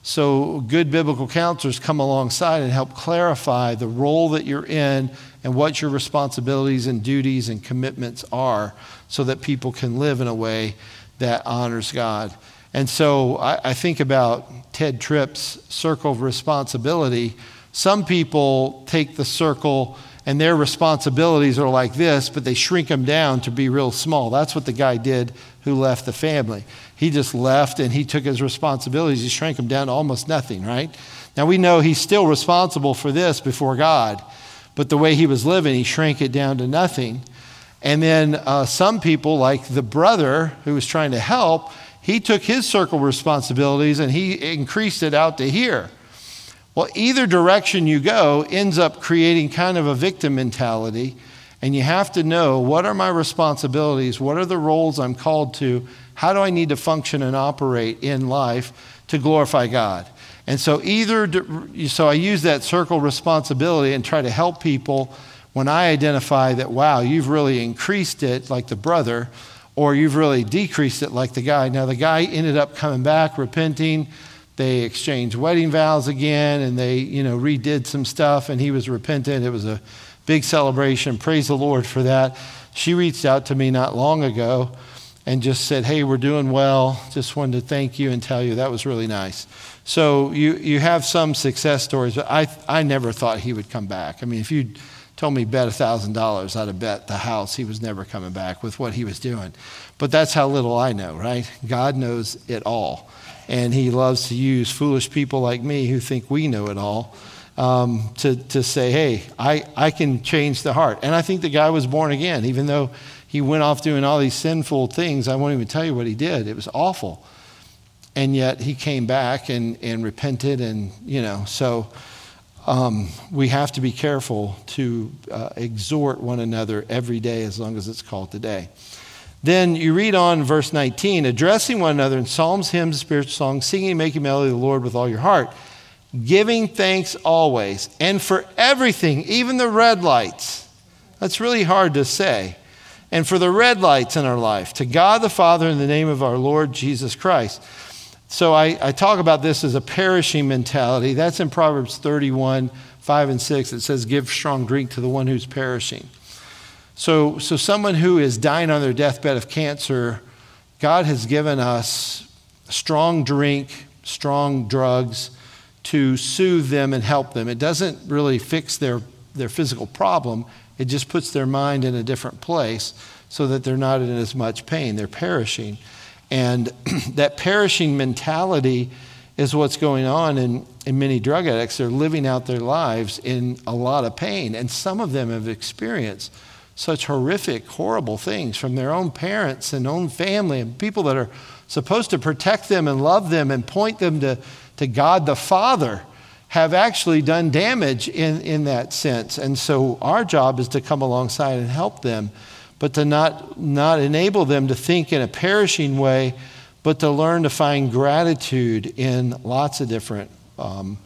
So good biblical counselors come alongside and help clarify the role that you're in and what your responsibilities and duties and commitments are so that people can live in a way that honors God. And so I, I think about Ted Tripp's circle of responsibility. Some people take the circle and their responsibilities are like this, but they shrink them down to be real small. That's what the guy did who left the family. He just left and he took his responsibilities. He shrank them down to almost nothing, right? Now we know he's still responsible for this before God, but the way he was living, he shrank it down to nothing. And then uh, some people, like the brother who was trying to help, he took his circle of responsibilities and he increased it out to here. Well, either direction you go ends up creating kind of a victim mentality, and you have to know, what are my responsibilities? What are the roles I'm called to? How do I need to function and operate in life to glorify God? And so either, so I use that circle responsibility and try to help people when I identify that, wow, you've really increased it like the brother, or you've really decreased it like the guy. Now the guy ended up coming back, repenting. They exchanged wedding vows again, and they, you know, redid some stuff, and he was repentant. It was a big celebration. Praise the Lord for that. She reached out to me not long ago and just said, hey, we're doing well. Just wanted to thank you and tell you that was really nice. So you you have some success stories, but I I never thought he would come back. I mean, if you told me bet one thousand dollars, I'd have bet the house he was never coming back with what he was doing. But that's how little I know, right? God knows it all. And he loves to use foolish people like me who think we know it all um, to, to say, hey, I, I can change the heart. And I think the guy was born again, even though he went off doing all these sinful things. I won't even tell you what he did. It was awful. And yet he came back and, and repented, and, you know, so um, we have to be careful to uh, exhort one another every day as long as it's called today. Then you read on verse nineteen, addressing one another in psalms, hymns, spiritual songs, singing and making melody to the Lord with all your heart, giving thanks always, and for everything, even the red lights. That's really hard to say. And for the red lights in our life, to God the Father in the name of our Lord Jesus Christ. So I, I talk about this as a perishing mentality. That's in Proverbs thirty-one, five and six. It says, give strong drink to the one who's perishing. So, so someone who is dying on their deathbed of cancer, God has given us strong drink, strong drugs to soothe them and help them. It doesn't really fix their, their physical problem. It just puts their mind in a different place so that they're not in as much pain. They're perishing. And that perishing mentality is what's going on in, in many drug addicts. They're living out their lives in a lot of pain. And some of them have experienced such horrific, horrible things from their own parents and own family and people that are supposed to protect them and love them and point them to, to God the Father have actually done damage in, in that sense. And so our job is to come alongside and help them, but to not, not enable them to think in a perishing way, but to learn to find gratitude in lots of different um,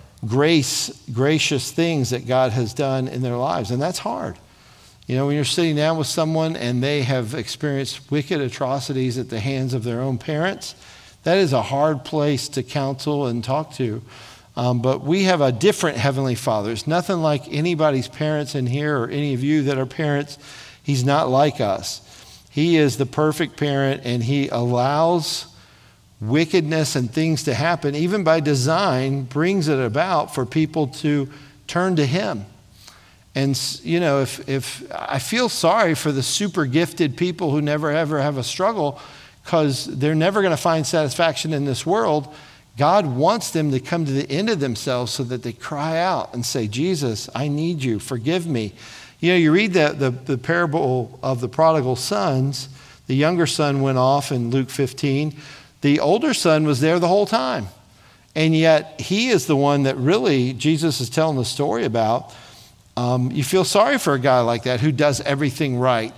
grace, gracious things that God has done in their lives. And that's hard. You know, when you're sitting down with someone and they have experienced wicked atrocities at the hands of their own parents, that is a hard place to counsel and talk to. Um, but we have a different Heavenly Father. It's nothing like anybody's parents in here or any of you that are parents. He's not like us. He is the perfect parent, and he allows wickedness and things to happen, even by design, brings it about for people to turn to him. And, you know, if, if I feel sorry for the super gifted people who never ever have a struggle because they're never going to find satisfaction in this world, God wants them to come to the end of themselves so that they cry out and say, Jesus, I need you. Forgive me. You know, you read the, the, the parable of the prodigal sons. The younger son went off in Luke fifteen. The older son was there the whole time. And yet he is the one that really Jesus is telling the story about. Um, you feel sorry for a guy like that who does everything right,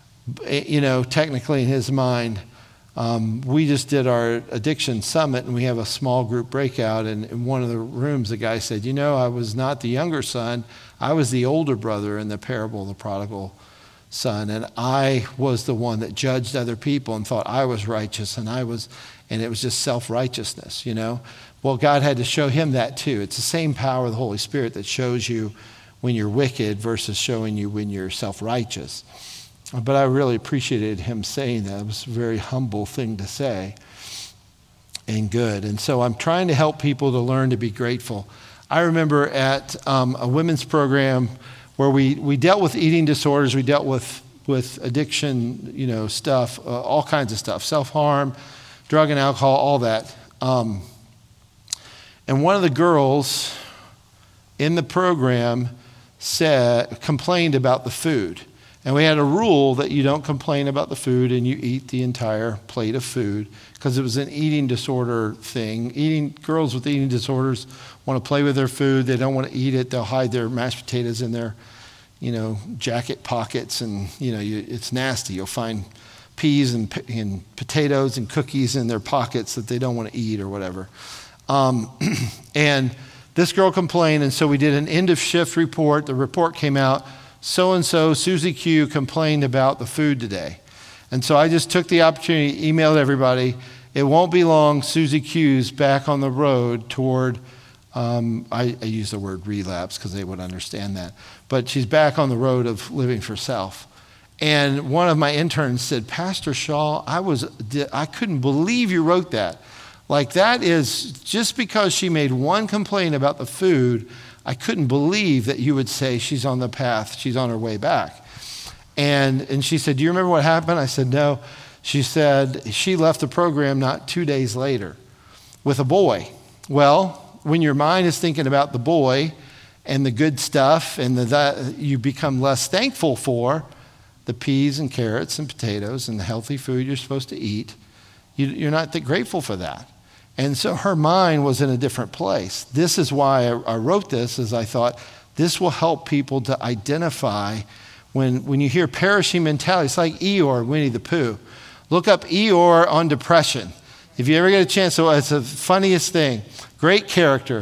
you know, technically in his mind. Um, we just did our addiction summit, and we have a small group breakout. And in one of the rooms, the guy said, you know, I was not the younger son. I was the older brother in the parable of the prodigal son, and I was the one that judged other people and thought I was righteous, and I was, and it was just self-righteousness, you know. Well, God had to show him that too. It's the same power of the Holy Spirit that shows you when you're wicked versus showing you when you're self-righteous. But I really appreciated him saying that. It was a very humble thing to say and good. And so I'm trying to help people to learn to be grateful. I remember at um, a women's program where we, we dealt with eating disorders, we dealt with, with addiction, you know, stuff, uh, all kinds of stuff, self-harm, drug and alcohol, all that. Um, and one of the girls in the program said, complained about the food. And we had a rule that you don't complain about the food and you eat the entire plate of food because it was an eating disorder thing. Eating girls with eating disorders want to play with their food. They don't want to eat it. They'll hide their mashed potatoes in their, you know, jacket pockets, and you know, you, it's nasty. You'll find peas and, and potatoes and cookies in their pockets that they don't want to eat or whatever. Um, and this girl complained, and so we did an end of shift report. The report came out. So-and-so, Susie Q, complained about the food today. And so I just took the opportunity, emailed everybody. It won't be long, Susie Q's back on the road toward, um, I, I use the word relapse because they would understand that, but she's back on the road of living for self. And one of my interns said, Pastor Shaw, I was, I couldn't believe you wrote that. Like, that is, just because she made one complaint about the food, I couldn't believe that you would say she's on the path, she's on her way back. And and she said, do you remember what happened? I said, no. She said, she left the program not two days later with a boy. Well, when your mind is thinking about the boy and the good stuff and the, that you become less thankful for the peas and carrots and potatoes and the healthy food you're supposed to eat, you, you're not that grateful for that. And so her mind was in a different place. This is why I, I wrote this, is I thought this will help people to identify when, when you hear perishing mentality. It's like Eeyore, Winnie the Pooh. Look up Eeyore on depression. If you ever get a chance, so it's the funniest thing. Great character.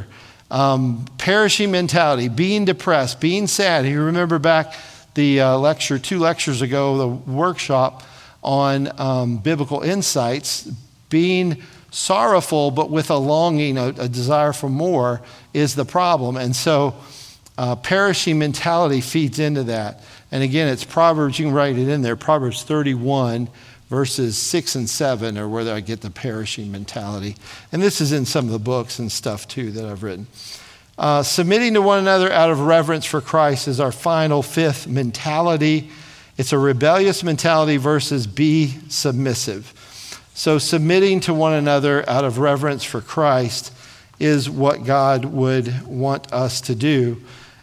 Um, perishing mentality, being depressed, being sad. You remember back the uh, lecture, two lectures ago, the workshop on um, biblical insights, being sorrowful, but with a longing, a, a desire for more is the problem. And so uh, perishing mentality feeds into that. And again, it's Proverbs, you can write it in there, Proverbs thirty-one, verses six and seven are where I get the perishing mentality. And this is in some of the books and stuff too that I've written. Uh, submitting to one another out of reverence for Christ is our final fifth mentality. It's a rebellious mentality versus be submissive. So submitting to one another out of reverence for Christ is what God would want us to do.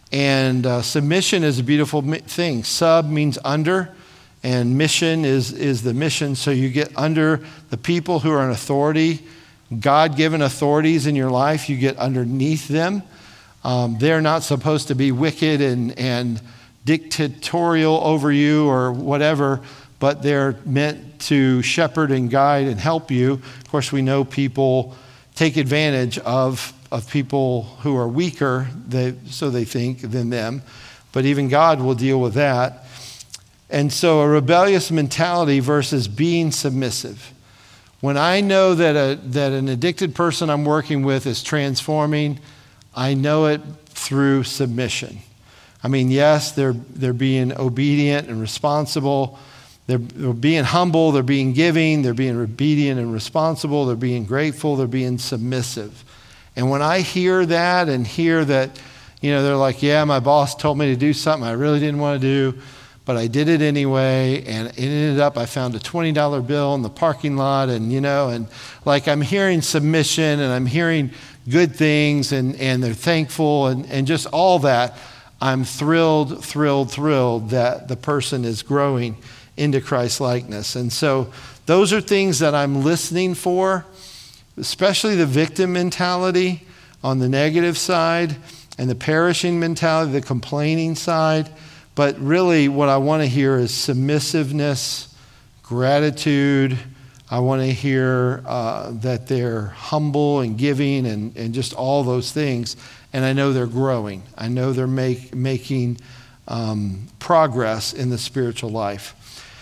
And uh, submission is a beautiful thing. Sub means under, and mission is, is the mission. So you get under the people who are in authority, God-given authorities in your life. You get underneath them. Um, they're not supposed to be wicked and, and dictatorial over you or whatever, but they're meant to shepherd and guide and help you. Of course, we know people take advantage of, of people who are weaker, they, so they think, than them. But even God will deal with that. And so a rebellious mentality versus being submissive. When I know that, a, that an addicted person I'm working with is transforming, I know it through submission. I mean, yes, they're, they're being obedient and responsible. They're, they're being humble, they're being giving, they're being obedient and responsible, they're being grateful, they're being submissive. And when I hear that and hear that, you know, they're like, yeah, my boss told me to do something I really didn't want to do, but I did it anyway, and it ended up, I found a twenty dollar bill in the parking lot, and, you know, and like I'm hearing submission, and I'm hearing good things, and, and they're thankful, and, and just all that, I'm thrilled, thrilled, thrilled that the person is growing into Christ likeness. And so those are things that I'm listening for, especially the victim mentality on the negative side and the perishing mentality, the complaining side. But really what I want to hear is submissiveness, gratitude. I want to hear uh, that they're humble and giving and, and just all those things. And I know they're growing. I know they're make, making um, progress in the spiritual life.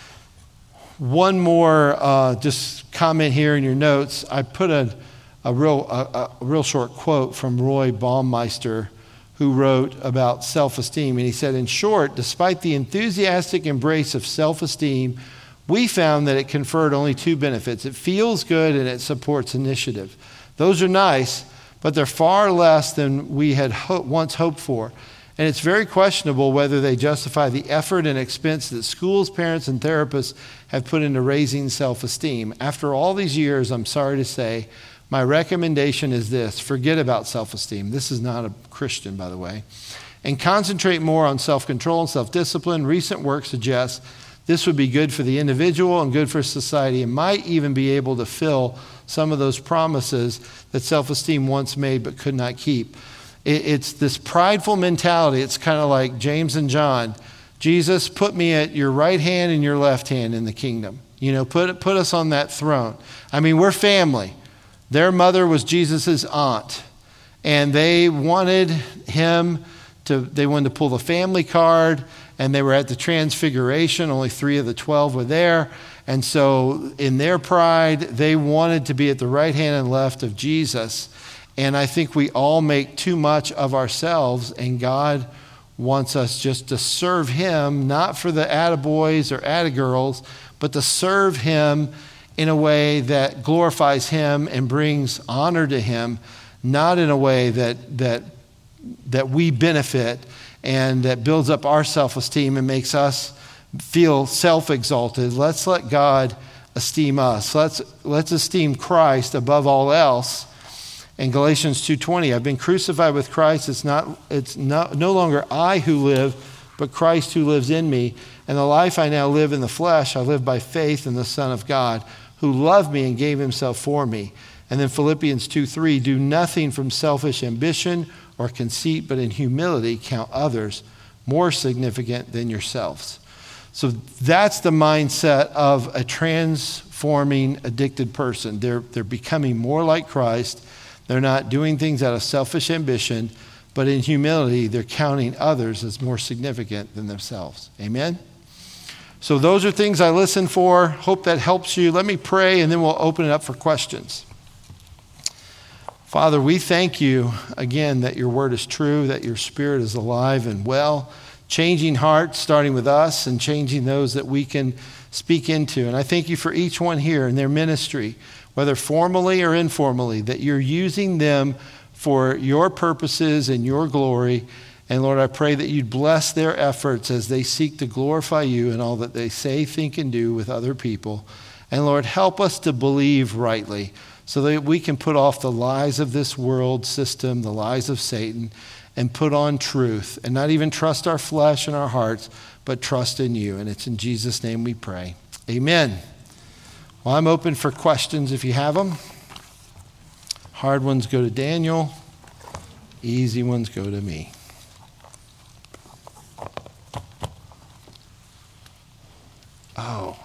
One more uh, just comment here in your notes. I put a, a, real, a, a real short quote from Roy Baumeister, who wrote about self-esteem. And he said, in short, despite the enthusiastic embrace of self-esteem, we found that it conferred only two benefits. It feels good and it supports initiative. Those are nice, but they're far less than we had ho- once hoped for. And it's very questionable whether they justify the effort and expense that schools, parents, and therapists have put into raising self-esteem. After all these years, I'm sorry to say, my recommendation is this: forget about self-esteem. This is not a Christian, by the way. And concentrate more on self-control and self-discipline. Recent work suggests this would be good for the individual and good for society, and might even be able to fill some of those promises that self-esteem once made but could not keep. It's this prideful mentality. It's kind of like James and John. Jesus, put me at your right hand and your left hand in the kingdom. You know, put, put us on that throne. I mean, we're family. Their mother was Jesus's aunt, and they wanted him to, they wanted to pull the family card, and they were at the Transfiguration. Only three of the twelve were there. And so in their pride, they wanted to be at the right hand and left of Jesus. And I think we all make too much of ourselves, and God wants us just to serve him, not for the attaboys or attagirls, but to serve him in a way that glorifies him and brings honor to him, not in a way that that that we benefit and that builds up our self-esteem and makes us feel self-exalted. Let's let God esteem us. Let's let's esteem Christ above all else. In Galatians two twenty, I've been crucified with Christ. It's not it's not, no longer I who live, but Christ who lives in me. And the life I now live in the flesh, I live by faith in the Son of God, who loved me and gave himself for me. And then Philippians two three, do nothing from selfish ambition or conceit, but in humility count others more significant than yourselves. So that's the mindset of a transforming, addicted person. They're, they're becoming more like Christ. They're not doing things out of selfish ambition, but in humility, they're counting others as more significant than themselves. Amen? So those are things I listen for. Hope that helps you. Let me pray, and then we'll open it up for questions. Father, we thank you again that your word is true, that your spirit is alive and well, changing hearts, starting with us and changing those that we can speak into. And I thank you for each one here in their ministry, whether formally or informally, that you're using them for your purposes and your glory. And Lord, I pray that you'd bless their efforts as they seek to glorify you in all that they say, think, and do with other people. And Lord, help us to believe rightly so that we can put off the lies of this world system, the lies of Satan, and put on truth and not even trust our flesh and our hearts, but trust in you. And it's in Jesus' name we pray. Amen. Well, I'm open for questions if you have them. Hard ones go to Daniel. Easy ones go to me. Oh.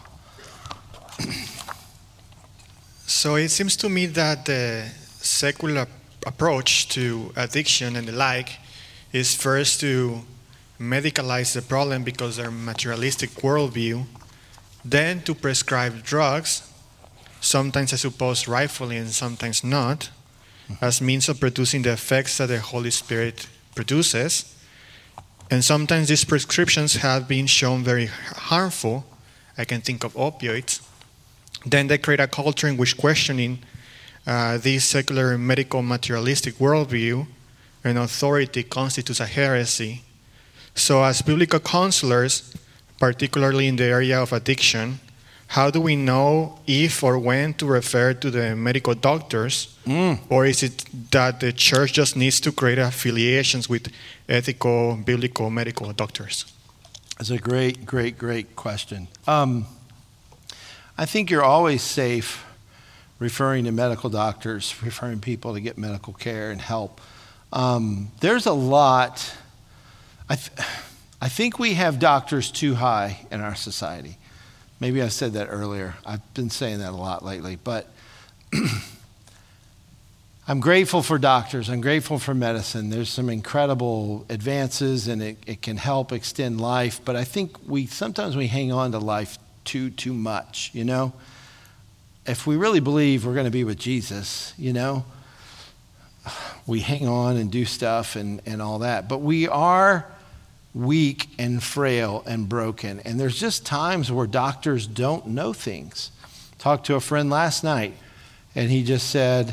So it seems to me that the secular approach to addiction and the like is first to medicalize the problem because of their materialistic worldview, then to prescribe drugs, sometimes I suppose rightfully and sometimes not, as means of producing the effects that the Holy Spirit produces. And sometimes these prescriptions have been shown very harmful. I can think of opioids. Then they create a culture in which questioning uh, this secular medical materialistic worldview and authority constitutes a heresy. So as biblical counselors, particularly in the area of addiction, how do we know if or when to refer to the medical doctors? Mm. Or is it that the church just needs to create affiliations with ethical, biblical, medical doctors? That's a great, great, great question. Um, I think you're always safe referring to medical doctors, referring people to get medical care and help. Um, there's a lot. I, th- I think we have doctors too high in our society. Maybe I said that earlier. I've been saying that a lot lately. But I'm grateful for doctors. I'm grateful for medicine. There's some incredible advances, and it, it can help extend life. But I think we sometimes we hang on to life too too much. You know, if we really believe we're going to be with Jesus, you know, we hang on and do stuff and and all that. But we are weak and frail and broken, and there's just times where doctors don't know things. Talked to a friend last night, and he just said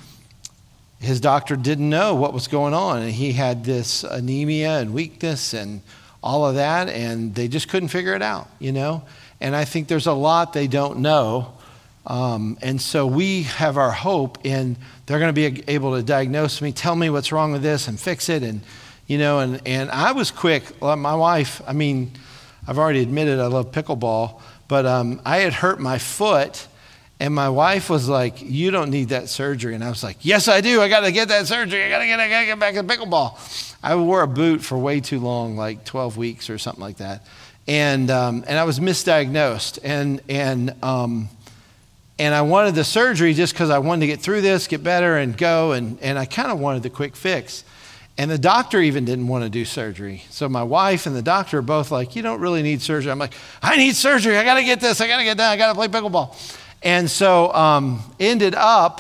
his doctor didn't know what was going on, and he had this anemia and weakness and all of that, and they just couldn't figure it out, you know? And I think there's a lot they don't know, um, and so we have our hope in they're going to be able to diagnose me, tell me what's wrong with this, and fix it, and you know, and, and I was quick. My wife, I mean, I've already admitted I love pickleball, but um, I had hurt my foot. And my wife was like, you don't need that surgery. And I was like, yes, I do. I got to get that surgery. I got to get I got to get back to pickleball. I wore a boot for way too long, like twelve weeks or something like that. And um, and I was misdiagnosed. And and um, and I wanted the surgery just because I wanted to get through this, get better, and go. And, and I kind of wanted the quick fix. And the doctor even didn't want to do surgery. So my wife and the doctor are both like, you don't really need surgery. I'm like, I need surgery. I got to get this. I got to get that. I got to play pickleball. And so um, ended up,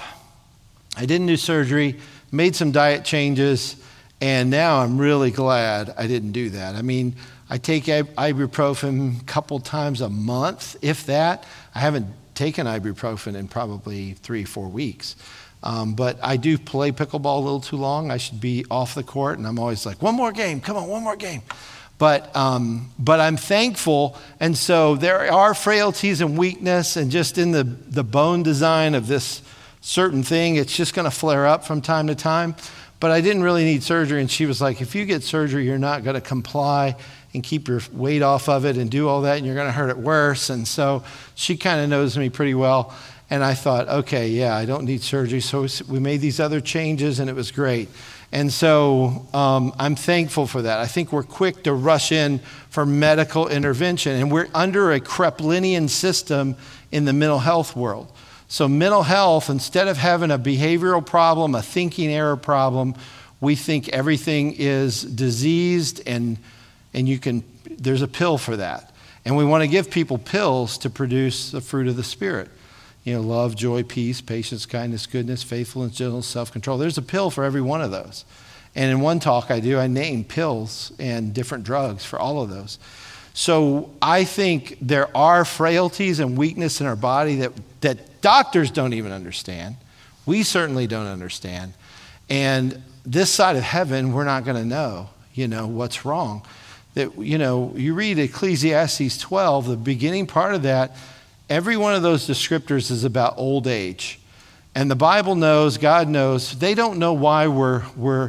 I didn't do surgery, made some diet changes, and now I'm really glad I didn't do that. I mean, I take ibuprofen a couple times a month, if that. I haven't taken ibuprofen in probably three, four weeks. Um, but I do play pickleball a little too long. I should be off the court, and I'm always like, one more game, come on, one more game. But um, but I'm thankful, and so there are frailties and weakness, and just in the, the bone design of this certain thing, it's just going to flare up from time to time. But I didn't really need surgery, and she was like, if you get surgery, you're not going to comply and keep your weight off of it and do all that, and you're going to hurt it worse. And so she kind of knows me pretty well, and I thought, okay, yeah, I don't need surgery. So we made these other changes, and it was great. And so um, I'm thankful for that. I think we're quick to rush in for medical intervention, and we're under a Kreplinian system in the mental health world. So mental health, instead of having a behavioral problem, a thinking error problem, we think everything is diseased, and and you can there's a pill for that. And we want to give people pills to produce the fruit of the Spirit. You know, love, joy, peace, patience, kindness, goodness, faithfulness, gentleness, self-control. There's a pill for every one of those. And in one talk I do, I name pills and different drugs for all of those. So I think there are frailties and weakness in our body that, that doctors don't even understand. We certainly don't understand. And this side of heaven, we're not going to know, you know, what's wrong. That, you know, you read Ecclesiastes twelve, the beginning part of that, every one of those descriptors is about old age. And the Bible knows, God knows, they don't know why we're, we're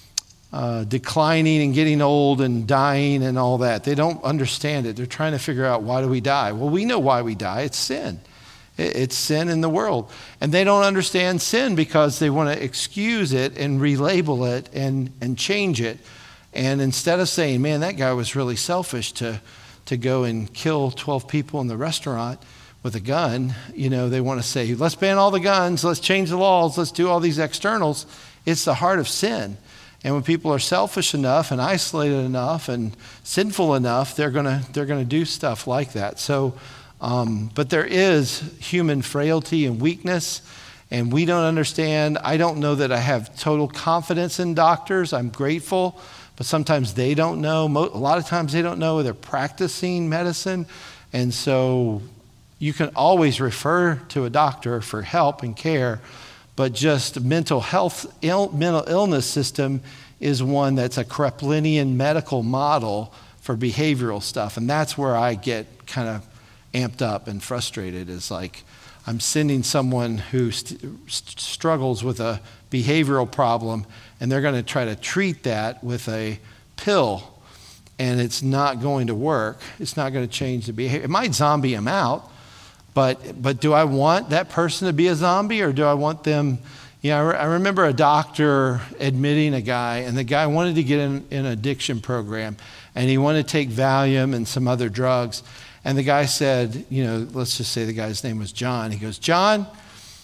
uh, declining and getting old and dying and all that. They don't understand it. They're trying to figure out, why do we die? Well, we know why we die. It's sin. It's sin in the world. And they don't understand sin because they want to excuse it and relabel it and, and change it. And instead of saying, man, that guy was really selfish to, to go and kill twelve people in the restaurant with a gun, you know, they want to say, let's ban all the guns, let's change the laws, let's do all these externals. It's the heart of sin. And when people are selfish enough and isolated enough and sinful enough, they're gonna they're gonna do stuff like that. So, um, but there is human frailty and weakness, and we don't understand. I don't know that I have total confidence in doctors. I'm grateful, but sometimes they don't know. A lot of times they don't know. They're practicing medicine, and so you can always refer to a doctor for help and care, but just mental health, Ill, mental illness system is one that's a Kreplinian medical model for behavioral stuff. And that's where I get kind of amped up and frustrated, is like, I'm sending someone who st- struggles with a behavioral problem, and they're going to try to treat that with a pill, and it's not going to work. It's not going to change the behavior. It might zombie them out, But but do I want that person to be a zombie, or do I want them, you know, I, re- I remember a doctor admitting a guy, and the guy wanted to get in, in an addiction program, and he wanted to take Valium and some other drugs. And the guy said, you know, let's just say the guy's name was John. He goes, John,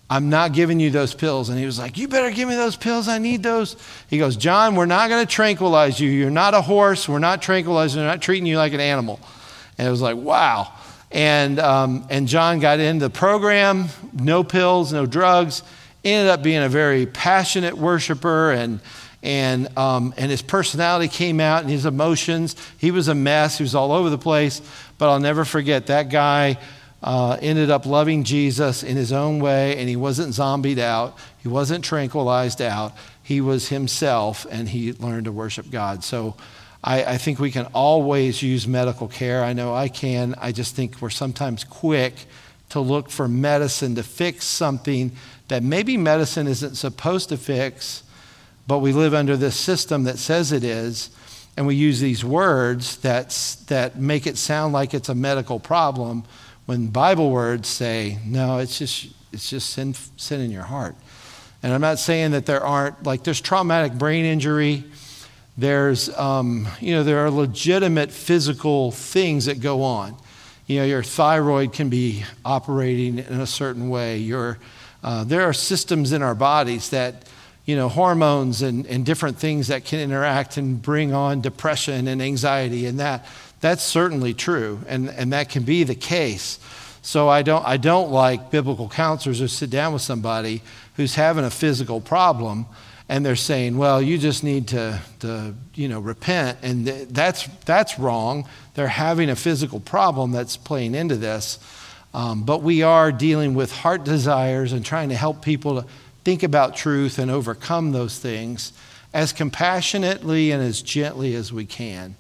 I'm not giving you those pills. And he was like, you better give me those pills. I need those. He goes, John, we're not going to tranquilize you. You're not a horse. We're not tranquilizing you. We're not treating you like an animal. And it was like, wow. And um, and John got into the program, no pills, no drugs, ended up being a very passionate worshiper, and and um, and his personality came out and his emotions. He was a mess. He was all over the place. But I'll never forget that guy uh, ended up loving Jesus in his own way, and he wasn't zombied out. He wasn't tranquilized out. He was himself, and he learned to worship God. So I, I think we can always use medical care. I know I can. I just think we're sometimes quick to look for medicine to fix something that maybe medicine isn't supposed to fix, but we live under this system that says it is, and we use these words that's, that make it sound like it's a medical problem, when Bible words say, no, it's just it's just sin, sin in your heart. And I'm not saying that there aren't, like there's traumatic brain injury, there's, um, you know, there are legitimate physical things that go on. You know, your thyroid can be operating in a certain way. Your, uh, there are systems in our bodies that, you know, hormones and, and different things that can interact and bring on depression and anxiety, and that that's certainly true, and, and that can be the case. So I don't I don't like biblical counselors who sit down with somebody who's having a physical problem, and they're saying, well, you just need to, to you know, repent, and th- that's that's wrong. They're having a physical problem that's playing into this, um, but we are dealing with heart desires and trying to help people to think about truth and overcome those things as compassionately and as gently as we can.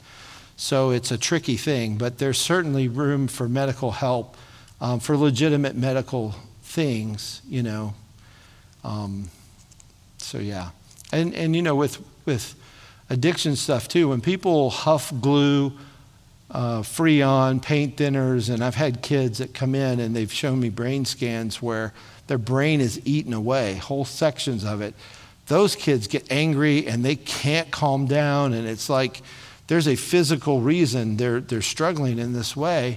So it's a tricky thing, but there's certainly room for medical help, um, for legitimate medical things, you know. Um, so yeah. And, and you know, with, with addiction stuff too, when people huff glue, uh, Freon, paint thinners, and I've had kids that come in and they've shown me brain scans where their brain is eaten away, whole sections of it. Those kids get angry and they can't calm down, and it's like there's a physical reason they're they're struggling in this way.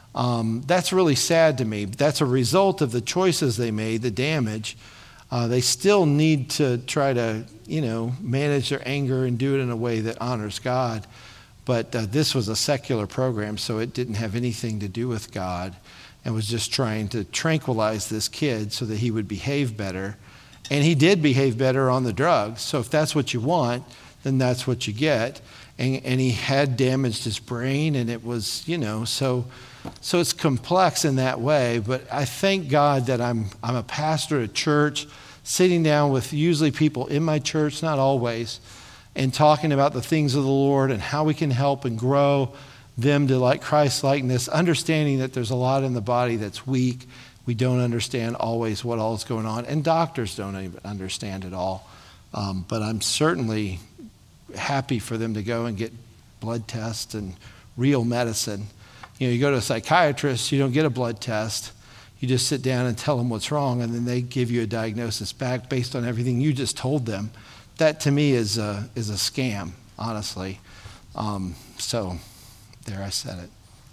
Um, that's really sad to me. That's a result of the choices they made, the damage. Uh, they still need to try to, you know, manage their anger and do it in a way that honors God. But uh, this was a secular program, so it didn't have anything to do with God, and was just trying to tranquilize this kid so that he would behave better. And he did behave better on the drugs. So if that's what you want, then that's what you get. And, and he had damaged his brain, and it was, you know, so so it's complex in that way. But I thank God that I'm I'm a pastor at a church, sitting down with usually people in my church, not always, and talking about the things of the Lord and how we can help and grow them to like Christ-likeness, understanding that there's a lot in the body that's weak. We don't understand always what all is going on, and doctors don't even understand it all. Um, but I'm certainly happy for them to go and get blood tests and real medicine. You know, you go to a psychiatrist, you don't get a blood test. You just sit down and tell them what's wrong, and then they give you a diagnosis back based on everything you just told them. That to me is a, is a scam, honestly. Um, so there, I said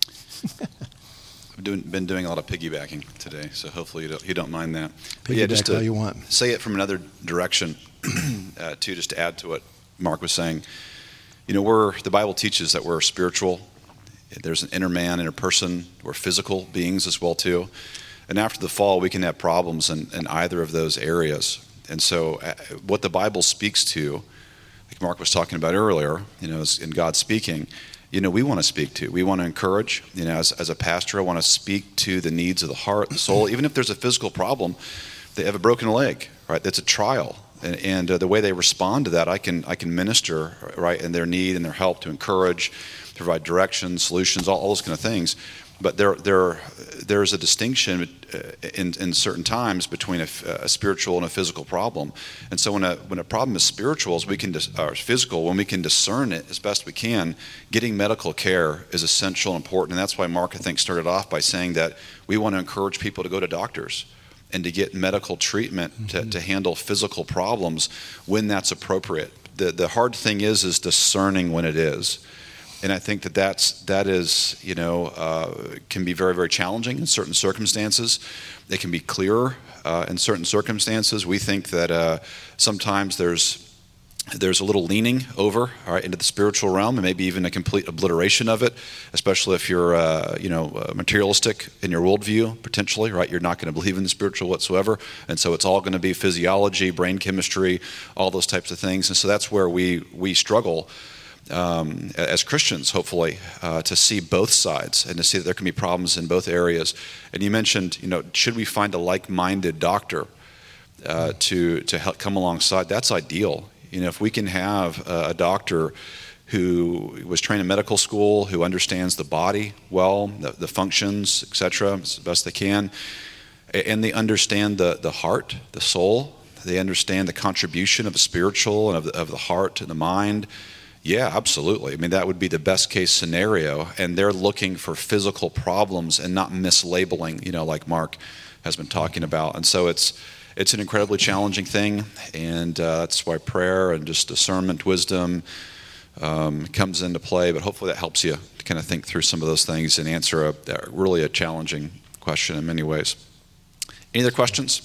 it. I've doing, been doing a lot of piggybacking today, so hopefully you don't, you don't mind that. But Piggyback yeah, just to all you want. say it from another direction, uh, too, just to add to what Mark was saying. You know, we're the Bible teaches that we're spiritual. There's an inner man, inner person. We're physical beings as well, too. And after the fall, we can have problems in, in either of those areas. And so uh, what the Bible speaks to, like Mark was talking about earlier, you know, in God speaking, you know, we want to speak to. We want to encourage. You know, as, as a pastor, I want to speak to the needs of the heart, the soul. Even if there's a physical problem, they have a broken leg, right? That's a trial. And, and uh, the way they respond to that, I can I can minister, right, in their need and their help to encourage, to provide directions, solutions, all, all those kind of things. But there there there's a distinction in, in certain times between a, a spiritual and a physical problem. And so when a when a problem is spiritual, as we can dis, or physical, when we can discern it as best we can, getting medical care is essential and important. And that's why Mark, I think, started off by saying that we want to encourage people to go to doctors and to get medical treatment mm-hmm. to, to handle physical problems when that's appropriate. The the hard thing is is discerning when it is. And I think that that's, that is, you know, uh, can be very, very challenging in certain circumstances. It can be clearer uh, in certain circumstances. We think that uh, sometimes there's there's a little leaning over, all right, into the spiritual realm, and maybe even a complete obliteration of it, especially if you're, uh, you know, uh, materialistic in your worldview, potentially, right? You're not going to believe in the spiritual whatsoever, and so it's all going to be physiology, brain chemistry, all those types of things, and so that's where we we struggle um, as Christians, hopefully, uh, to see both sides and to see that there can be problems in both areas. And you mentioned, you know, should we find a like-minded doctor uh, to to help come alongside? That's ideal. You know, if we can have a doctor who was trained in medical school, who understands the body well, the, the functions, et cetera, as best they can, and they understand the, the heart, the soul, they understand the contribution of the spiritual and of the, of the heart and the mind, yeah, absolutely. I mean, that would be the best case scenario, and they're looking for physical problems and not mislabeling, you know, like Mark has been talking about. And so it's It's an incredibly challenging thing, and uh, that's why prayer and just discernment, wisdom um, comes into play. But hopefully that helps you to kind of think through some of those things and answer a, a really a challenging question in many ways. Any other questions?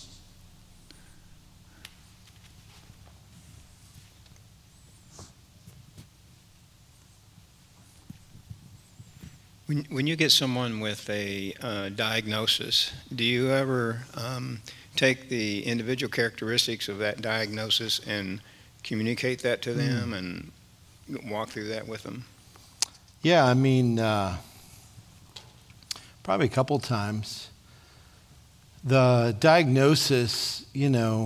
When, when you get someone with a uh, diagnosis, do you ever um, take the individual characteristics of that diagnosis and communicate that to them mm. and walk through that with them? Yeah, I mean, uh, probably a couple times. The diagnosis, you know,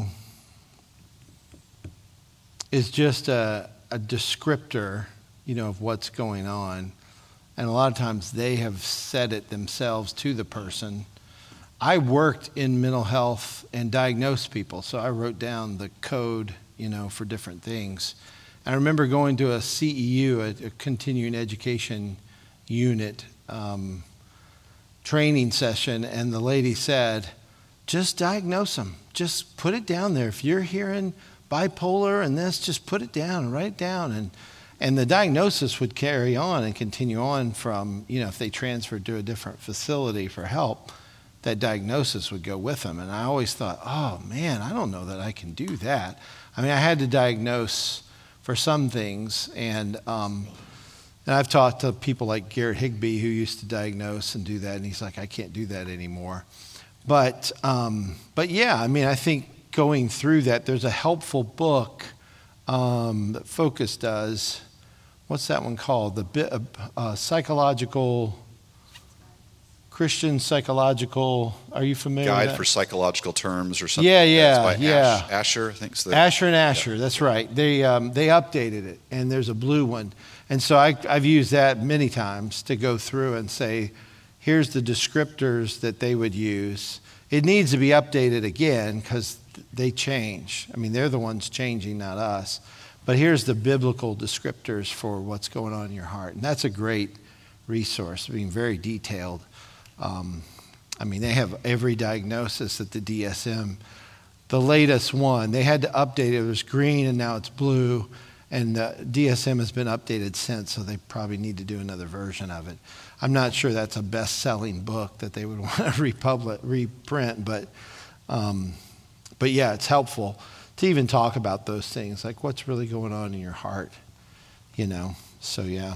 is just a, a descriptor, you know, of what's going on. And a lot of times they have said it themselves to the person. I worked in mental health and diagnosed people, so I wrote down the code, you know, for different things. And I remember going to a C E U, a, a continuing education unit um, training session, and the lady said, just diagnose them. Just put it down there. If you're hearing bipolar and this, just put it down and write it down. And And the diagnosis would carry on and continue on from, you know, if they transferred to a different facility for help, that diagnosis would go with them. And I always thought, oh man, I don't know that I can do that. I mean, I had to diagnose for some things. And, um, and I've talked to people like Garrett Higbee, who used to diagnose and do that. And he's like, I can't do that anymore. But, um, but yeah, I mean, I think going through that, there's a helpful book um, that Focus does. What's that one called? The uh, uh, psychological, Christian psychological, are you familiar Guide with that? for Psychological Terms or something. Yeah, yeah, That's by yeah. Ash, Asher, I think. So Asher and Asher, yeah. That's right. They um, they updated it, and there's a blue one. And so I, I've used that many times to go through and say, here's the descriptors that they would use. It needs to be updated again because they change. I mean, they're the ones changing, not us. But here's the biblical descriptors for what's going on in your heart. And that's a great resource, being very detailed. Um, I mean, they have every diagnosis at the D S M. The latest one, they had to update it. It was green and now it's blue. And the D S M has been updated since, so they probably need to do another version of it. I'm not sure that's a best-selling book that they would want to republic, reprint, but um, but yeah, it's helpful to even talk about those things, like what's really going on in your heart, you know, so yeah.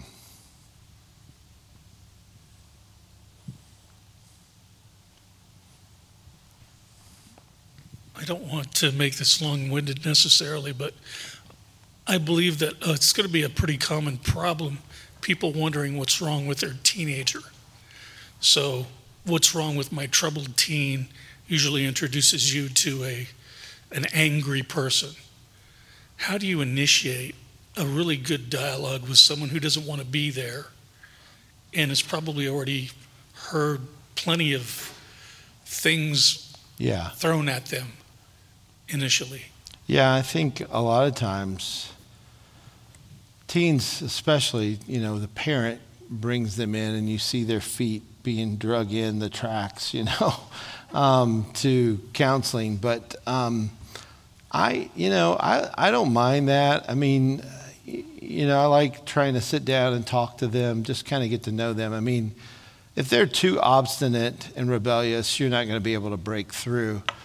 I don't want to make this long-winded necessarily, but I believe that uh, it's going to be a pretty common problem, people wondering what's wrong with their teenager. So what's wrong with my troubled teen usually introduces you to a an angry person. How do you initiate a really good dialogue with someone who doesn't want to be there and has probably already heard plenty of things yeah. thrown at them initially? Yeah, I think a lot of times, teens especially, you know, the parent brings them in and you see their feet being drug in the tracks, you know, um, to counseling. But um, I, you know, I, I don't mind that. I mean, you know, I like trying to sit down and talk to them, just kind of get to know them. I mean, if they're too obstinate and rebellious, you're not going to be able to break through.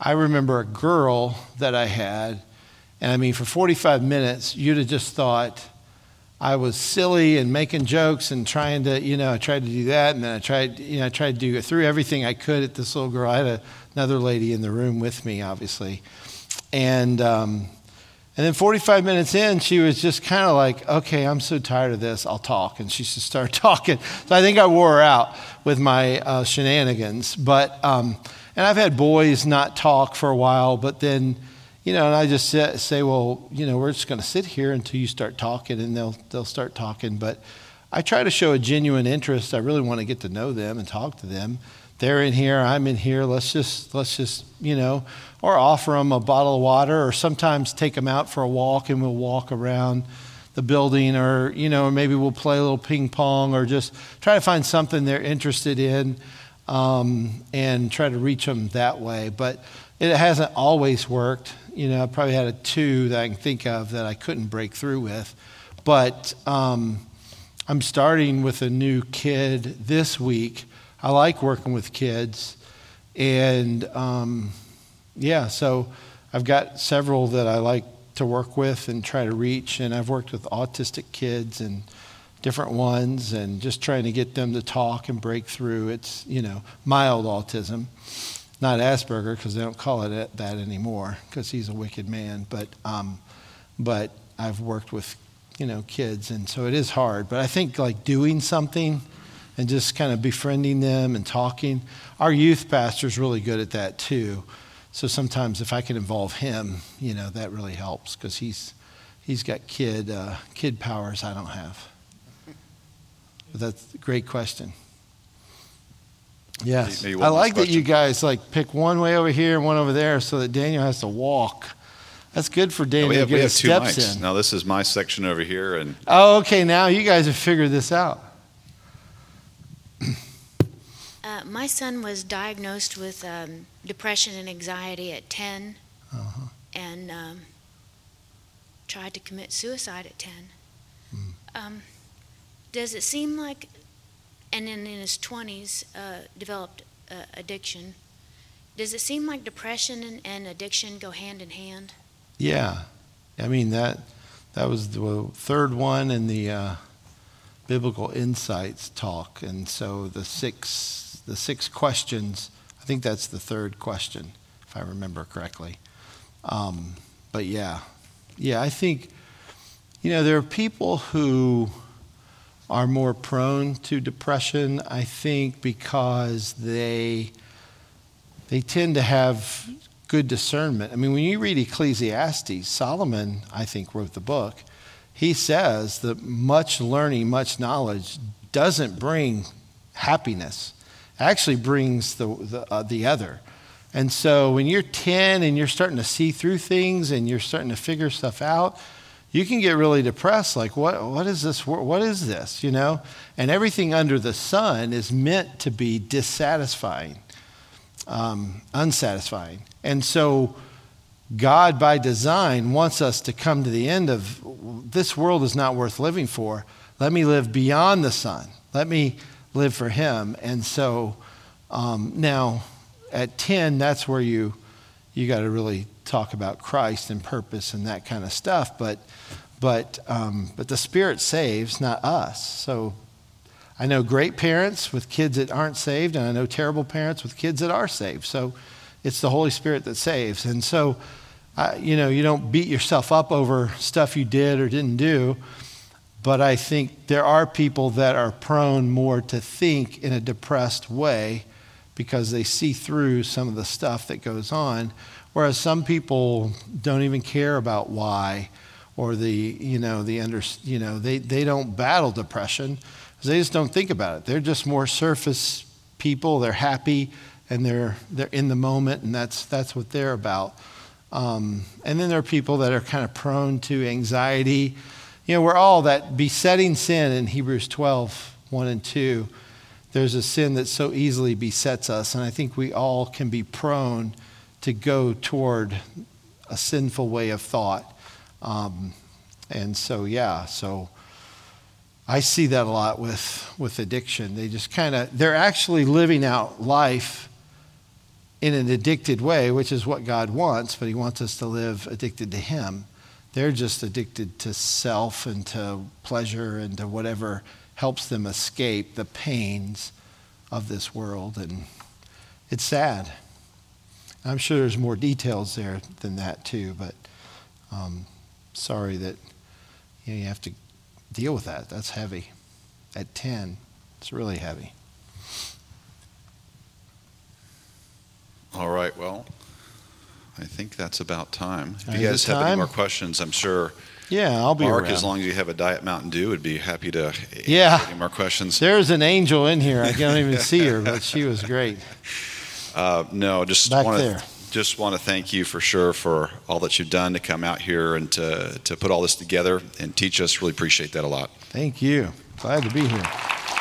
I remember a girl that I had, and I mean, for forty-five minutes, you'd have just thought I was silly and making jokes and trying to, you know, I tried to do that, and then I tried, you know, I tried to do, threw everything I could at this little girl. I had a, another lady in the room with me, obviously. And um, and then forty-five minutes in, she was just kind of like, okay, I'm so tired of this, I'll talk. And she just started talking. So I think I wore her out with my uh, shenanigans. But, um, and I've had boys not talk for a while, but then, you know, and I just say, say well, you know, we're just going to sit here until you start talking, and they'll they'll start talking. But I try to show a genuine interest. I really want to get to know them and talk to them. They're in here, I'm in here. Let's just, let's just, you know, or offer them a bottle of water, or sometimes take them out for a walk, and we'll walk around the building, or, you know, maybe we'll play a little ping pong, or just try to find something they're interested in, um, and try to reach them that way. But it hasn't always worked. You know, I probably had a two that I can think of that I couldn't break through with. But um, I'm starting with a new kid this week. I like working with kids, and um, yeah, so I've got several that I like to work with and try to reach, and I've worked with autistic kids and different ones, and just trying to get them to talk and break through. It's, you know, mild autism, not Asperger, because they don't call it that anymore, because he's a wicked man, but um, but I've worked with, you know, kids, and so it is hard, but I think like doing something and just kind of befriending them and talking. Our youth pastor's really good at that too. So sometimes if I can involve him, you know, that really helps, because he's he's got kid uh, kid powers I don't have. But that's a great question. Yes, Maybe I one like last that you question. guys like pick one way over here and one over there, so that Daniel has to walk. That's good for Daniel we have, to we get have his two steps mics. in. Now this is my section over here, and Oh, okay. Now you guys have figured this out. Uh, my son was diagnosed with um, depression and anxiety at ten, Uh-huh. and um, tried to commit suicide at ten. Mm. Um, does it seem like, and then in his twenties uh, developed uh, addiction, does it seem like depression and, and addiction go hand in hand? Yeah, I mean that that was the third one in the uh, biblical insights talk, and so the six the six questions. I think that's the third question, if I remember correctly. Um, but yeah, yeah, I think, you know, there are people who are more prone to depression, I think, because they they tend to have good discernment. I mean, when you read Ecclesiastes, Solomon, I think, wrote the book. He says that much learning, much knowledge doesn't bring happiness. It actually brings the the, uh, the other. And so when you're ten and you're starting to see through things and you're starting to figure stuff out, you can get really depressed. Like, what what is this? What is this? You know? And everything under the sun is meant to be dissatisfying, um, unsatisfying. And so God, by design, wants us to come to the end of, this world is not worth living for. Let me live beyond the sun. Let me live for him. And so um, now at ten, that's where you you got to really talk about Christ and purpose and that kind of stuff. But but um, but the Spirit saves, not us. So I know great parents with kids that aren't saved, and I know terrible parents with kids that are saved. So it's the Holy Spirit that saves. And so, uh, you know, you don't beat yourself up over stuff you did or didn't do. But I think there are people that are prone more to think in a depressed way because they see through some of the stuff that goes on, whereas some people don't even care about why, or the, you know, the under, you know, they, they don't battle depression because they just don't think about it. They're just more surface people. They're happy and they're they're in the moment, and that's that's what they're about. Um, and then there are people that are kind of prone to anxiety. You know, we're all that besetting sin in Hebrews twelve, one and two. There's a sin that so easily besets us, and I think we all can be prone to go toward a sinful way of thought. Um, and so, yeah, so I see that a lot with, with addiction. They just kind of, they're actually living out life in an addicted way, which is what God wants, but he wants us to live addicted to him. They're just addicted to self and to pleasure and to whatever helps them escape the pains of this world. And it's sad. I'm sure there's more details there than that too, but um, sorry that you know, you have to deal with that. That's heavy. At ten, it's really heavy. All right, well, I think that's about time. If Is you it guys have any time? more questions, I'm sure Yeah, I'll be Mark, around. as long as you have a Diet Mountain Dew, would be happy to answer Yeah. any more questions. There's an angel in here. I can't even see her, but she was great. Uh, no, just Back want there. to just want to thank you for sure for all that you've done to come out here and to to put all this together and teach us. Really appreciate that a lot. Thank you. Glad to be here.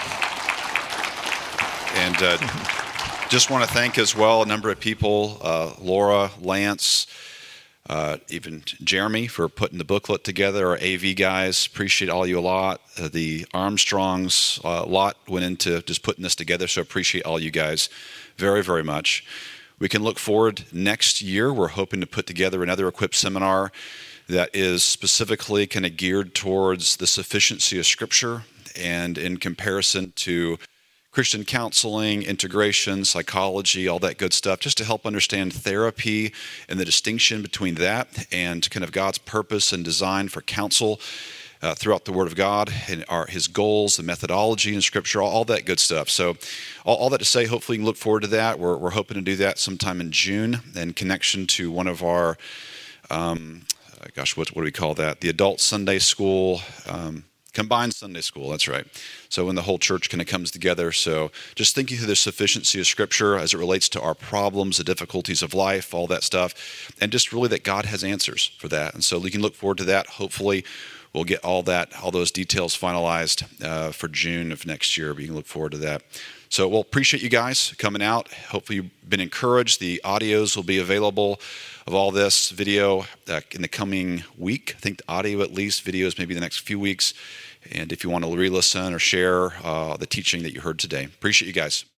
And uh, just want to thank as well a number of people, uh, Laura, Lance, uh, even Jeremy for putting the booklet together, our A V guys. Appreciate all you a lot. Uh, the Armstrongs, uh, a lot went into just putting this together, so appreciate all you guys very, very much. We can look forward next year. We're hoping to put together another Equip seminar that is specifically kind of geared towards the sufficiency of Scripture and in comparison to Christian counseling, integration, psychology, all that good stuff, just to help understand therapy and the distinction between that and kind of God's purpose and design for counsel uh, throughout the Word of God and our, His goals, the methodology in Scripture, all, all that good stuff. So all, all that to say, hopefully you can look forward to that. We're, we're hoping to do that sometime in June in connection to one of our, um, uh, gosh, what, what do we call that? The Adult Sunday School, um, Combined Sunday School, that's right. So when the whole church kind of comes together. So just thinking through the sufficiency of Scripture as it relates to our problems, the difficulties of life, all that stuff, and just really that God has answers for that. And so we can look forward to that. Hopefully we'll get all that, all those details finalized uh, for June of next year. We can look forward to that. So we'll appreciate you guys coming out. Hopefully you've been encouraged. The audios will be available of all this video uh, in the coming week. I think the audio at least, videos maybe the next few weeks. And if you want to re-listen or share uh, the teaching that you heard today. Appreciate you guys.